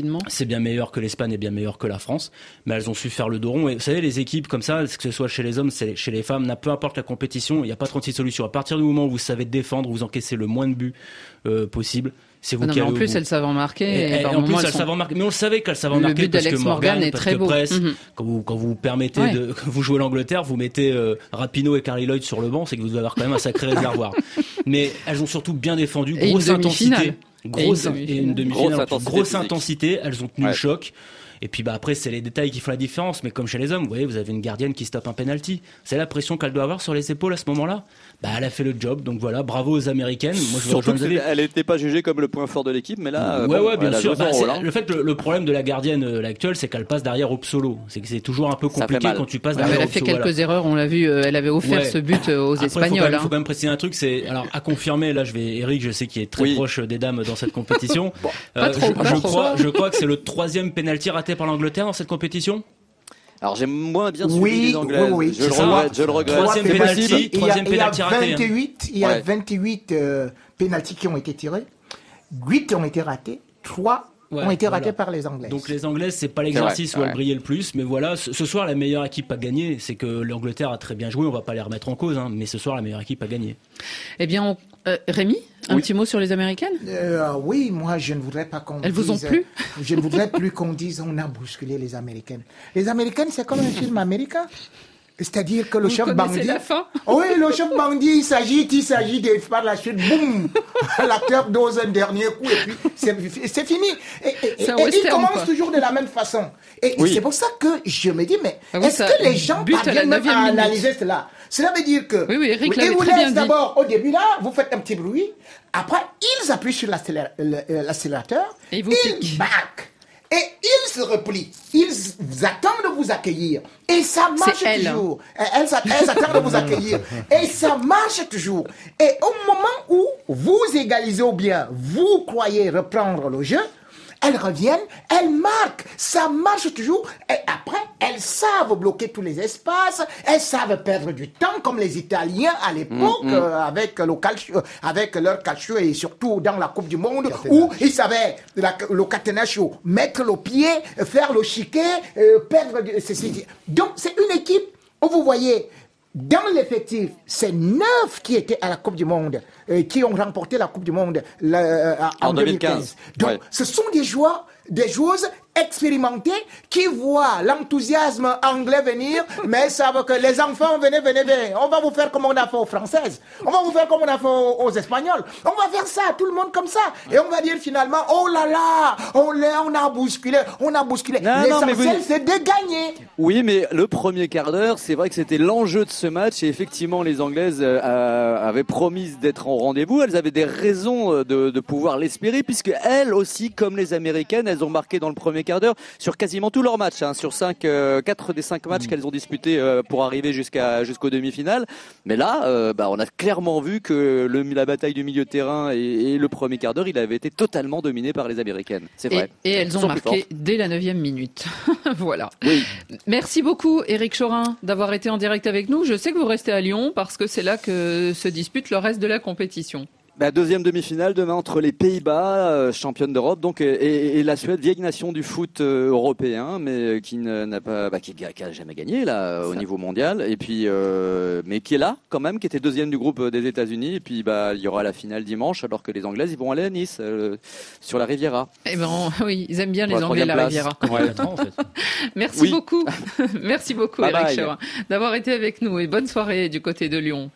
rapidement. C'est bien meilleur que l'Espagne et bien meilleur que la France, mais elles ont su faire le dos rond. Et vous savez, les équipes comme ça, que ce soit chez les hommes, chez les femmes, peu importe la compétition, il n'y a pas trente-six solutions. À partir du moment où vous savez défendre, vous encaissez le moins de buts euh, possible. C'est vous non, qui mais en plus, elles savent en marquer. Et, et, et en plus, elles sont... savent en marquer. Mais on le savait qu'elles savent en marquer. Le but d'Alex Morgan est très beau. Presse, mm-hmm. quand vous quand vous permettez ouais. de quand vous jouez l'Angleterre, vous mettez euh, Rapinoe et Carly Lloyd sur le banc, c'est que vous devez avoir quand même un sacré réservoir. Mais elles ont surtout bien défendu, et grosse intensité, grosse et une, et une demi-finale, grosse intensité. Grosse intensité. Elles ont tenu ouais. le choc. Et puis bah après c'est les détails qui font la différence, mais comme chez les hommes, vous voyez, vous avez une gardienne qui stoppe un penalty. C'est la pression qu'elle doit avoir sur les épaules à ce moment-là. Bah elle a fait le job, donc voilà, bravo aux Américaines. Moi je Surtout elle n'était pas jugée comme le point fort de l'équipe, mais là ouais bon, ouais bien sûr. Bah, rôle, hein. Le fait que le, le problème de la gardienne euh, actuelle, c'est qu'elle passe derrière au psolo. C'est que c'est toujours un peu compliqué quand tu passes ouais, derrière. Elle a fait psolo, quelques voilà. erreurs, on l'a vu. Euh, elle avait offert ouais. ce but euh, aux Après, Espagnols. Il faut, hein. faut quand même préciser un truc, c'est alors à confirmer. Là je vais Eric, je sais qu'il est très oui. proche des dames dans cette compétition. bon, euh, pas trop, je, pas je trop crois, je crois que c'est le troisième penalty raté par l'Angleterre dans cette compétition. Alors j'ai moins bien suivi oui, les Anglaises. Oui, oui, je, le regrette, je le regrette. Troisième penalty, troisième penalty raté. Il y a vingt-huit, il y a vingt-huit euh, penalties qui ont été tirés. huit ont été ratés. trois Ouais, ont été voilà. ratés par les Anglaises. Donc les Anglaises, c'est pas l'exercice où ouais. elles brillaient le plus, mais voilà, ce, ce soir la meilleure équipe a gagné. C'est que l'Angleterre a très bien joué, on va pas les remettre en cause, hein, mais ce soir la meilleure équipe a gagné. Eh bien, on... euh, Rémi, un oui. petit mot sur les Américaines. euh, Oui, moi je ne voudrais pas qu'on Elles dise... vous ont plu? Je ne voudrais plus qu'on dise on a bousculé les Américaines. Les Américaines, c'est comme un film américain. C'est-à-dire que le Vous chef bandit. La fin oui, le chef bandit, il s'agit, il s'agit de par la suite, boum, l'acteur dose un dernier coup et puis c'est, c'est fini. Et, et, et, et il commence quoi. toujours de la même façon. Et, oui. et c'est pour ça que je me dis, mais ah oui, est-ce que les gens parviennent même à analyser cela? Cela veut dire que. Oui, oui, Eric oui, et vous laisse d'abord, au début là, vous faites un petit bruit. Après, ils appuient sur l'accélérateur. Et vous ils back. Et ils se replient, ils attendent de vous accueillir. Et ça marche elle. toujours. Elles, elles attendent de vous accueillir. Et ça marche toujours. Et au moment où vous égalisez ou bien vous croyez reprendre le jeu, elles reviennent, elles marquent. Ça marche toujours. Et après, elles savent bloquer tous les espaces. Elles savent perdre du temps, comme les Italiens à l'époque, mmh, mmh. Euh, avec, le calcio, avec leur calcio et surtout dans la Coupe du Monde, Catenaccio. Où ils savaient, la, le catenaccio, mettre le pied, faire le chiquet, euh, perdre du... C'est, c'est, donc, c'est une équipe où vous voyez... Dans l'effectif, c'est neuf qui étaient à la Coupe du Monde, euh, qui ont remporté la Coupe du Monde la, euh, en, en deux mille quinze. Donc, ouais. ce sont des joueurs, des joueuses expérimentées qui voient l'enthousiasme anglais venir, mais savent que les enfants, venez, venez, venez, on va vous faire comme on a fait aux Françaises, on va vous faire comme on a fait aux, aux Espagnols, on va faire ça, tout le monde comme ça, et on va dire finalement, oh là là, on, on a bousculé, on a bousculé. Non, L'essentiel, non, vous... c'est de gagner. Oui, mais le premier quart d'heure, c'est vrai que c'était l'enjeu de ce match, et effectivement, les Anglaises euh, avaient promis d'être en rendez-vous, elles avaient des raisons de, de pouvoir l'espérer, puisque elles aussi, comme les Américaines, elles ont marqué dans le premier quart d'heure sur quasiment tous leurs matchs, hein, sur cinq, euh, quatre des cinq matchs mmh. qu'elles ont disputés euh, pour arriver jusqu'à jusqu'aux demi-finales. Mais là, euh, bah, on a clairement vu que le, la bataille du milieu de terrain et, et le premier quart d'heure, il avait été totalement dominé par les Américaines. C'est vrai. Et, et elles ont marqué dès la neuvième minute. Voilà. Oui. Merci beaucoup, Éric Chorin, d'avoir été en direct avec nous. Je sais que vous restez à Lyon parce que c'est là que se dispute le reste de la compétition. Bah, deuxième demi-finale demain entre les Pays-Bas, euh, championne d'Europe, donc et, et, et la Suède, vieille nation du foot euh, européen, mais qui n'a pas, bah, qui, qui a jamais gagné là au niveau mondial, et puis euh, mais qui est là quand même, qui était deuxième du groupe des États-Unis, et puis bah il y aura la finale dimanche, alors que les Anglaises ils vont aller à Nice euh, sur la Riviera. Eh ben oui, ils aiment bien les Anglais la, la Riviera. Ouais. en fait. Merci oui. beaucoup, merci beaucoup bye Éric bye. Chorin d'avoir été avec nous et bonne soirée du côté de Lyon.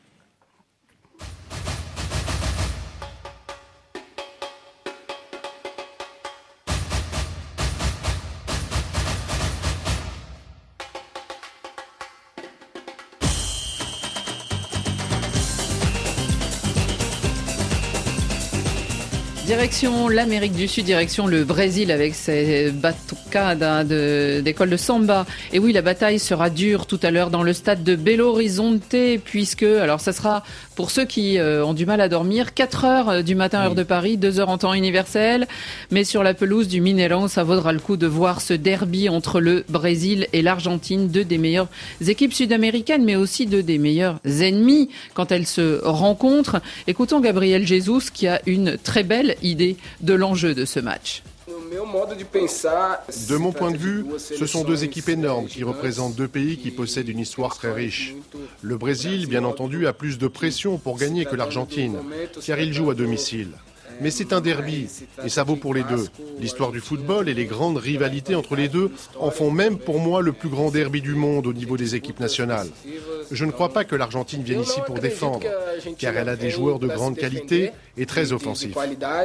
Direction l'Amérique du Sud, direction le Brésil avec ses batucadas de, d'école de samba. Et oui, la bataille sera dure tout à l'heure dans le stade de Belo Horizonte, puisque, alors ça sera pour ceux qui euh, ont du mal à dormir, quatre heures du matin, heure de Paris, deux heures en temps universel. Mais sur la pelouse du Mineirão, ça vaudra le coup de voir ce derby entre le Brésil et l'Argentine, deux des meilleures équipes sud-américaines, mais aussi deux des meilleurs ennemis quand elles se rencontrent. Écoutons Gabriel Jesus qui a une très belle idée de l'enjeu de ce match. De mon point de vue, ce sont deux équipes énormes qui représentent deux pays qui possèdent une histoire très riche. Le Brésil, bien entendu, a plus de pression pour gagner que l'Argentine, car il joue à domicile. Mais c'est un derby, et ça vaut pour les deux. L'histoire du football et les grandes rivalités entre les deux en font même pour moi le plus grand derby du monde au niveau des équipes nationales. Je ne crois pas que l'Argentine vienne ici pour défendre, car elle a des joueurs de grande qualité et très offensifs.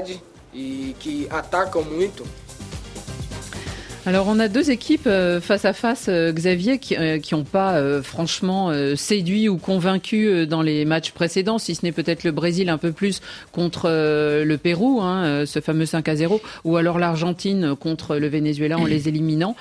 Alors on a deux équipes euh, face à face, euh, Xavier, qui euh, qui n'ont pas euh, franchement euh, séduit ou convaincu euh, dans les matchs précédents, si ce n'est peut-être le Brésil un peu plus contre euh, le Pérou, hein, euh, ce fameux cinq à zéro, ou alors l'Argentine contre le Venezuela en les éliminant.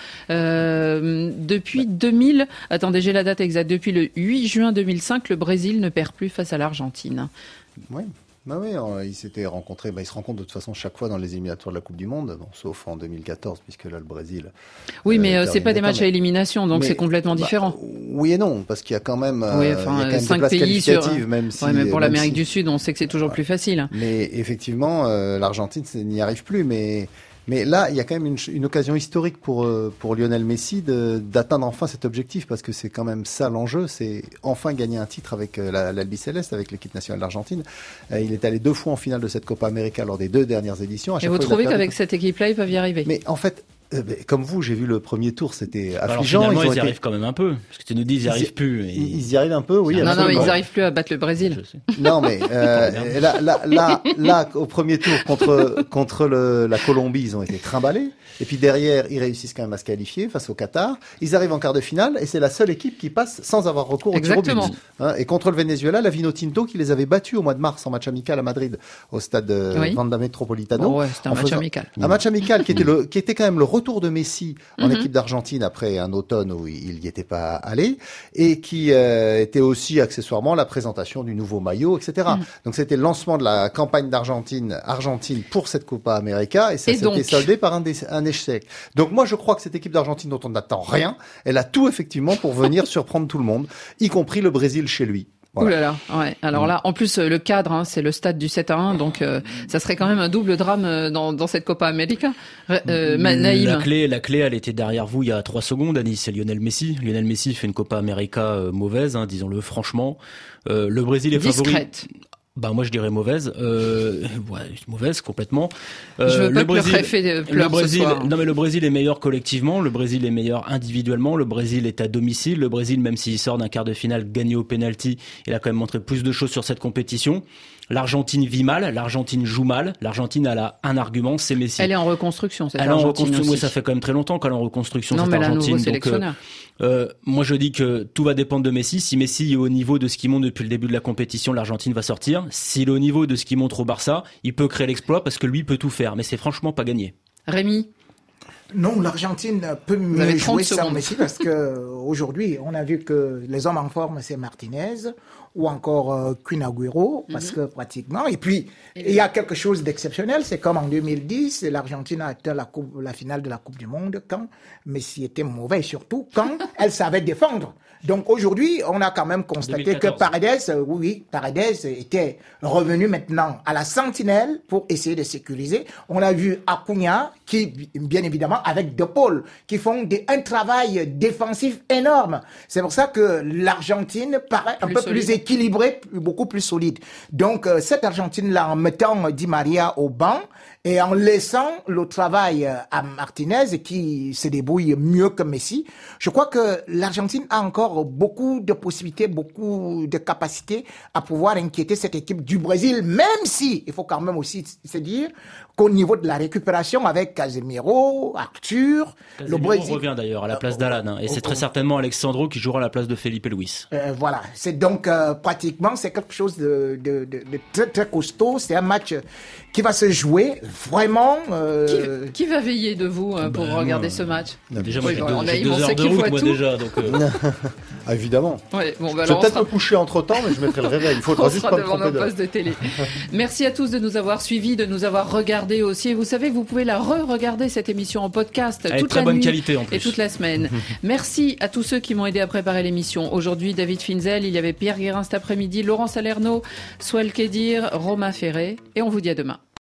Euh, depuis deux mille, attendez, j'ai la date exacte, depuis le huit juin deux mille cinq, le Brésil ne perd plus face à l'Argentine. Oui. Bah oui, ils s'étaient rencontrés, bah ils se rencontrent de toute façon chaque fois dans les éliminatoires de la Coupe du Monde, bon, sauf en deux mille quatorze, puisque là le Brésil. Oui, mais euh, c'est pas des matchs mais... à élimination, donc mais, c'est complètement bah, différent. Oui et non, parce qu'il y a quand même, oui, enfin, euh, il y a quand même cinq des places pays qualificatives, sur... même si. Ouais, mais pour l'Amérique si... du Sud, on sait que c'est toujours ouais. plus facile. Mais effectivement, euh, l'Argentine n'y arrive plus, mais. Mais là, il y a quand même une, une occasion historique pour pour Lionel Messi de, d'atteindre enfin cet objectif, parce que c'est quand même ça l'enjeu, c'est enfin gagner un titre avec la, l'Albiceleste, avec l'équipe nationale d'Argentine. Euh, il est allé deux fois en finale de cette Copa América lors des deux dernières éditions. À chaque Et vous fois, trouvez qu'avec cette équipe-là, ils peuvent y arriver? Mais en fait, euh, comme vous, j'ai vu le premier tour, c'était affligeant. Alors, ils, ils été... y arrivent quand même un peu, parce que tu nous dis ils y arrivent plus. Et... Ils y arrivent un peu, oui. Non, non, mais ils n'arrivent plus à battre le Brésil. Non, mais euh, là, là, là, là, au premier tour contre contre le, la Colombie, ils ont été trimballés. Et puis derrière, ils réussissent quand même à se qualifier face au Qatar. Ils arrivent en quart de finale et c'est la seule équipe qui passe sans avoir recours au tir au but. Hein, et contre le Venezuela, la Vinotinto qui les avait battus au mois de mars en match amical à Madrid, au stade oui. Wanda Metropolitano. Oh ouais, c'était un match faisant... amical. Un match amical qui était le, qui était quand même le retour de Messi en mm-hmm. équipe d'Argentine après un automne où il n'y était pas allé et qui euh, était aussi accessoirement la présentation du nouveau maillot, et cetera. Mm. Donc c'était le lancement de la campagne d'Argentine, Argentine pour cette Copa América et ça et s'était donc... soldé par un, des, un échec. Donc moi je crois que cette équipe d'Argentine dont on n'attend rien, elle a tout effectivement pour venir surprendre tout le monde, y compris le Brésil chez lui. Voilà. Ouh là là, ouais. Alors là, en plus, le cadre, hein, c'est le stade du sept à un, donc euh, ça serait quand même un double drame dans, dans cette Copa América. Euh, Naïm. La clé, la clé, elle était derrière vous il y a trois secondes, Annie, c'est Lionel Messi. Lionel Messi fait une Copa América euh, mauvaise, hein, disons-le franchement. Euh, le Brésil est favori. Discrète. Bah moi je dirais mauvaise, euh, ouais, mauvaise complètement. Euh, je veux pas le Brésil, que le préfet pleure le Brésil, ce soir. Non mais le Brésil est meilleur collectivement, le Brésil est meilleur individuellement, le Brésil est à domicile, le Brésil même s'il sort d'un quart de finale gagné au penalty, il a quand même montré plus de choses sur cette compétition. L'Argentine vit mal, l'Argentine joue mal, l'Argentine elle a un argument, c'est Messi. Elle est en reconstruction, cette elle Argentine. Elle est en reconstruction, oui, ça fait quand même très longtemps qu'elle est en reconstruction, non, cette mais Argentine. Nouveau sélectionneur. Donc, euh, euh, moi je dis que tout va dépendre de Messi. Si Messi est au niveau de ce qu'il montre depuis le début de la compétition, l'Argentine va sortir. S'il est au niveau de ce qu'il montre au Barça, il peut créer l'exploit parce que lui peut tout faire, mais c'est franchement pas gagné. Rémi? Non, l'Argentine peut mieux jouer sans Messi parce que aujourd'hui, on a vu que les hommes en forme, c'est Martinez ou encore euh, Kun Agüero, parce mm-hmm. que pratiquement. Et puis, il y a quelque chose d'exceptionnel, c'est comme en deux mille dix, l'Argentine a atteint la, coupe, la finale de la Coupe du Monde quand Messi était mauvais, surtout quand elle savait défendre. Donc aujourd'hui, on a quand même constaté deux mille quatorze. Que Paredes, oui, Paredes était revenu maintenant à la sentinelle pour essayer de sécuriser. On a vu Acuna, qui, bien évidemment, avec De Paul, qui font des, un travail défensif énorme. C'est pour ça que l'Argentine paraît un plus peu solide. Plus équilibrée, beaucoup plus solide. Donc euh, cette Argentine-là, en mettant Di Maria au banc, et en laissant le travail à Martinez qui se débrouille mieux que Messi, je crois que l'Argentine a encore beaucoup de possibilités, beaucoup de capacités à pouvoir inquiéter cette équipe du Brésil, même si, il faut quand même aussi se dire qu'au niveau de la récupération avec Casemiro, Arthur, Casemiro le Brésil revient d'ailleurs à la place d'Alan, hein, et c'est très certainement Alexandro qui jouera à la place de Felipe Luis. Euh, voilà, c'est donc euh, pratiquement c'est quelque chose de, de, de, de très très costaud. C'est un match qui va se jouer vraiment. Euh... Qui, qui va veiller de vous euh, pour ben, regarder ce match? Déjà, moi, oui, j'ai deux, j'ai deux heures de route, moi, déjà. Donc, euh... ah, évidemment. Ouais, bon, bah, je vais peut-être sera... me coucher entre temps, mais je mettrai le réveil. Il faudra on juste sera pas me devant tromper nos postes de télé. Merci à tous de nous avoir suivis, de nous avoir regardés aussi. Et vous savez que vous pouvez la re-regarder, cette émission en podcast, Elle toute très la bonne nuit qualité, en plus. et toute la semaine. Merci à tous ceux qui m'ont aidé à préparer l'émission. Aujourd'hui, David Finzel, il y avait Pierre Guérin cet après-midi, Laurent Salerno, Souel Kedir, Romain Ferré. Et on vous dit à demain.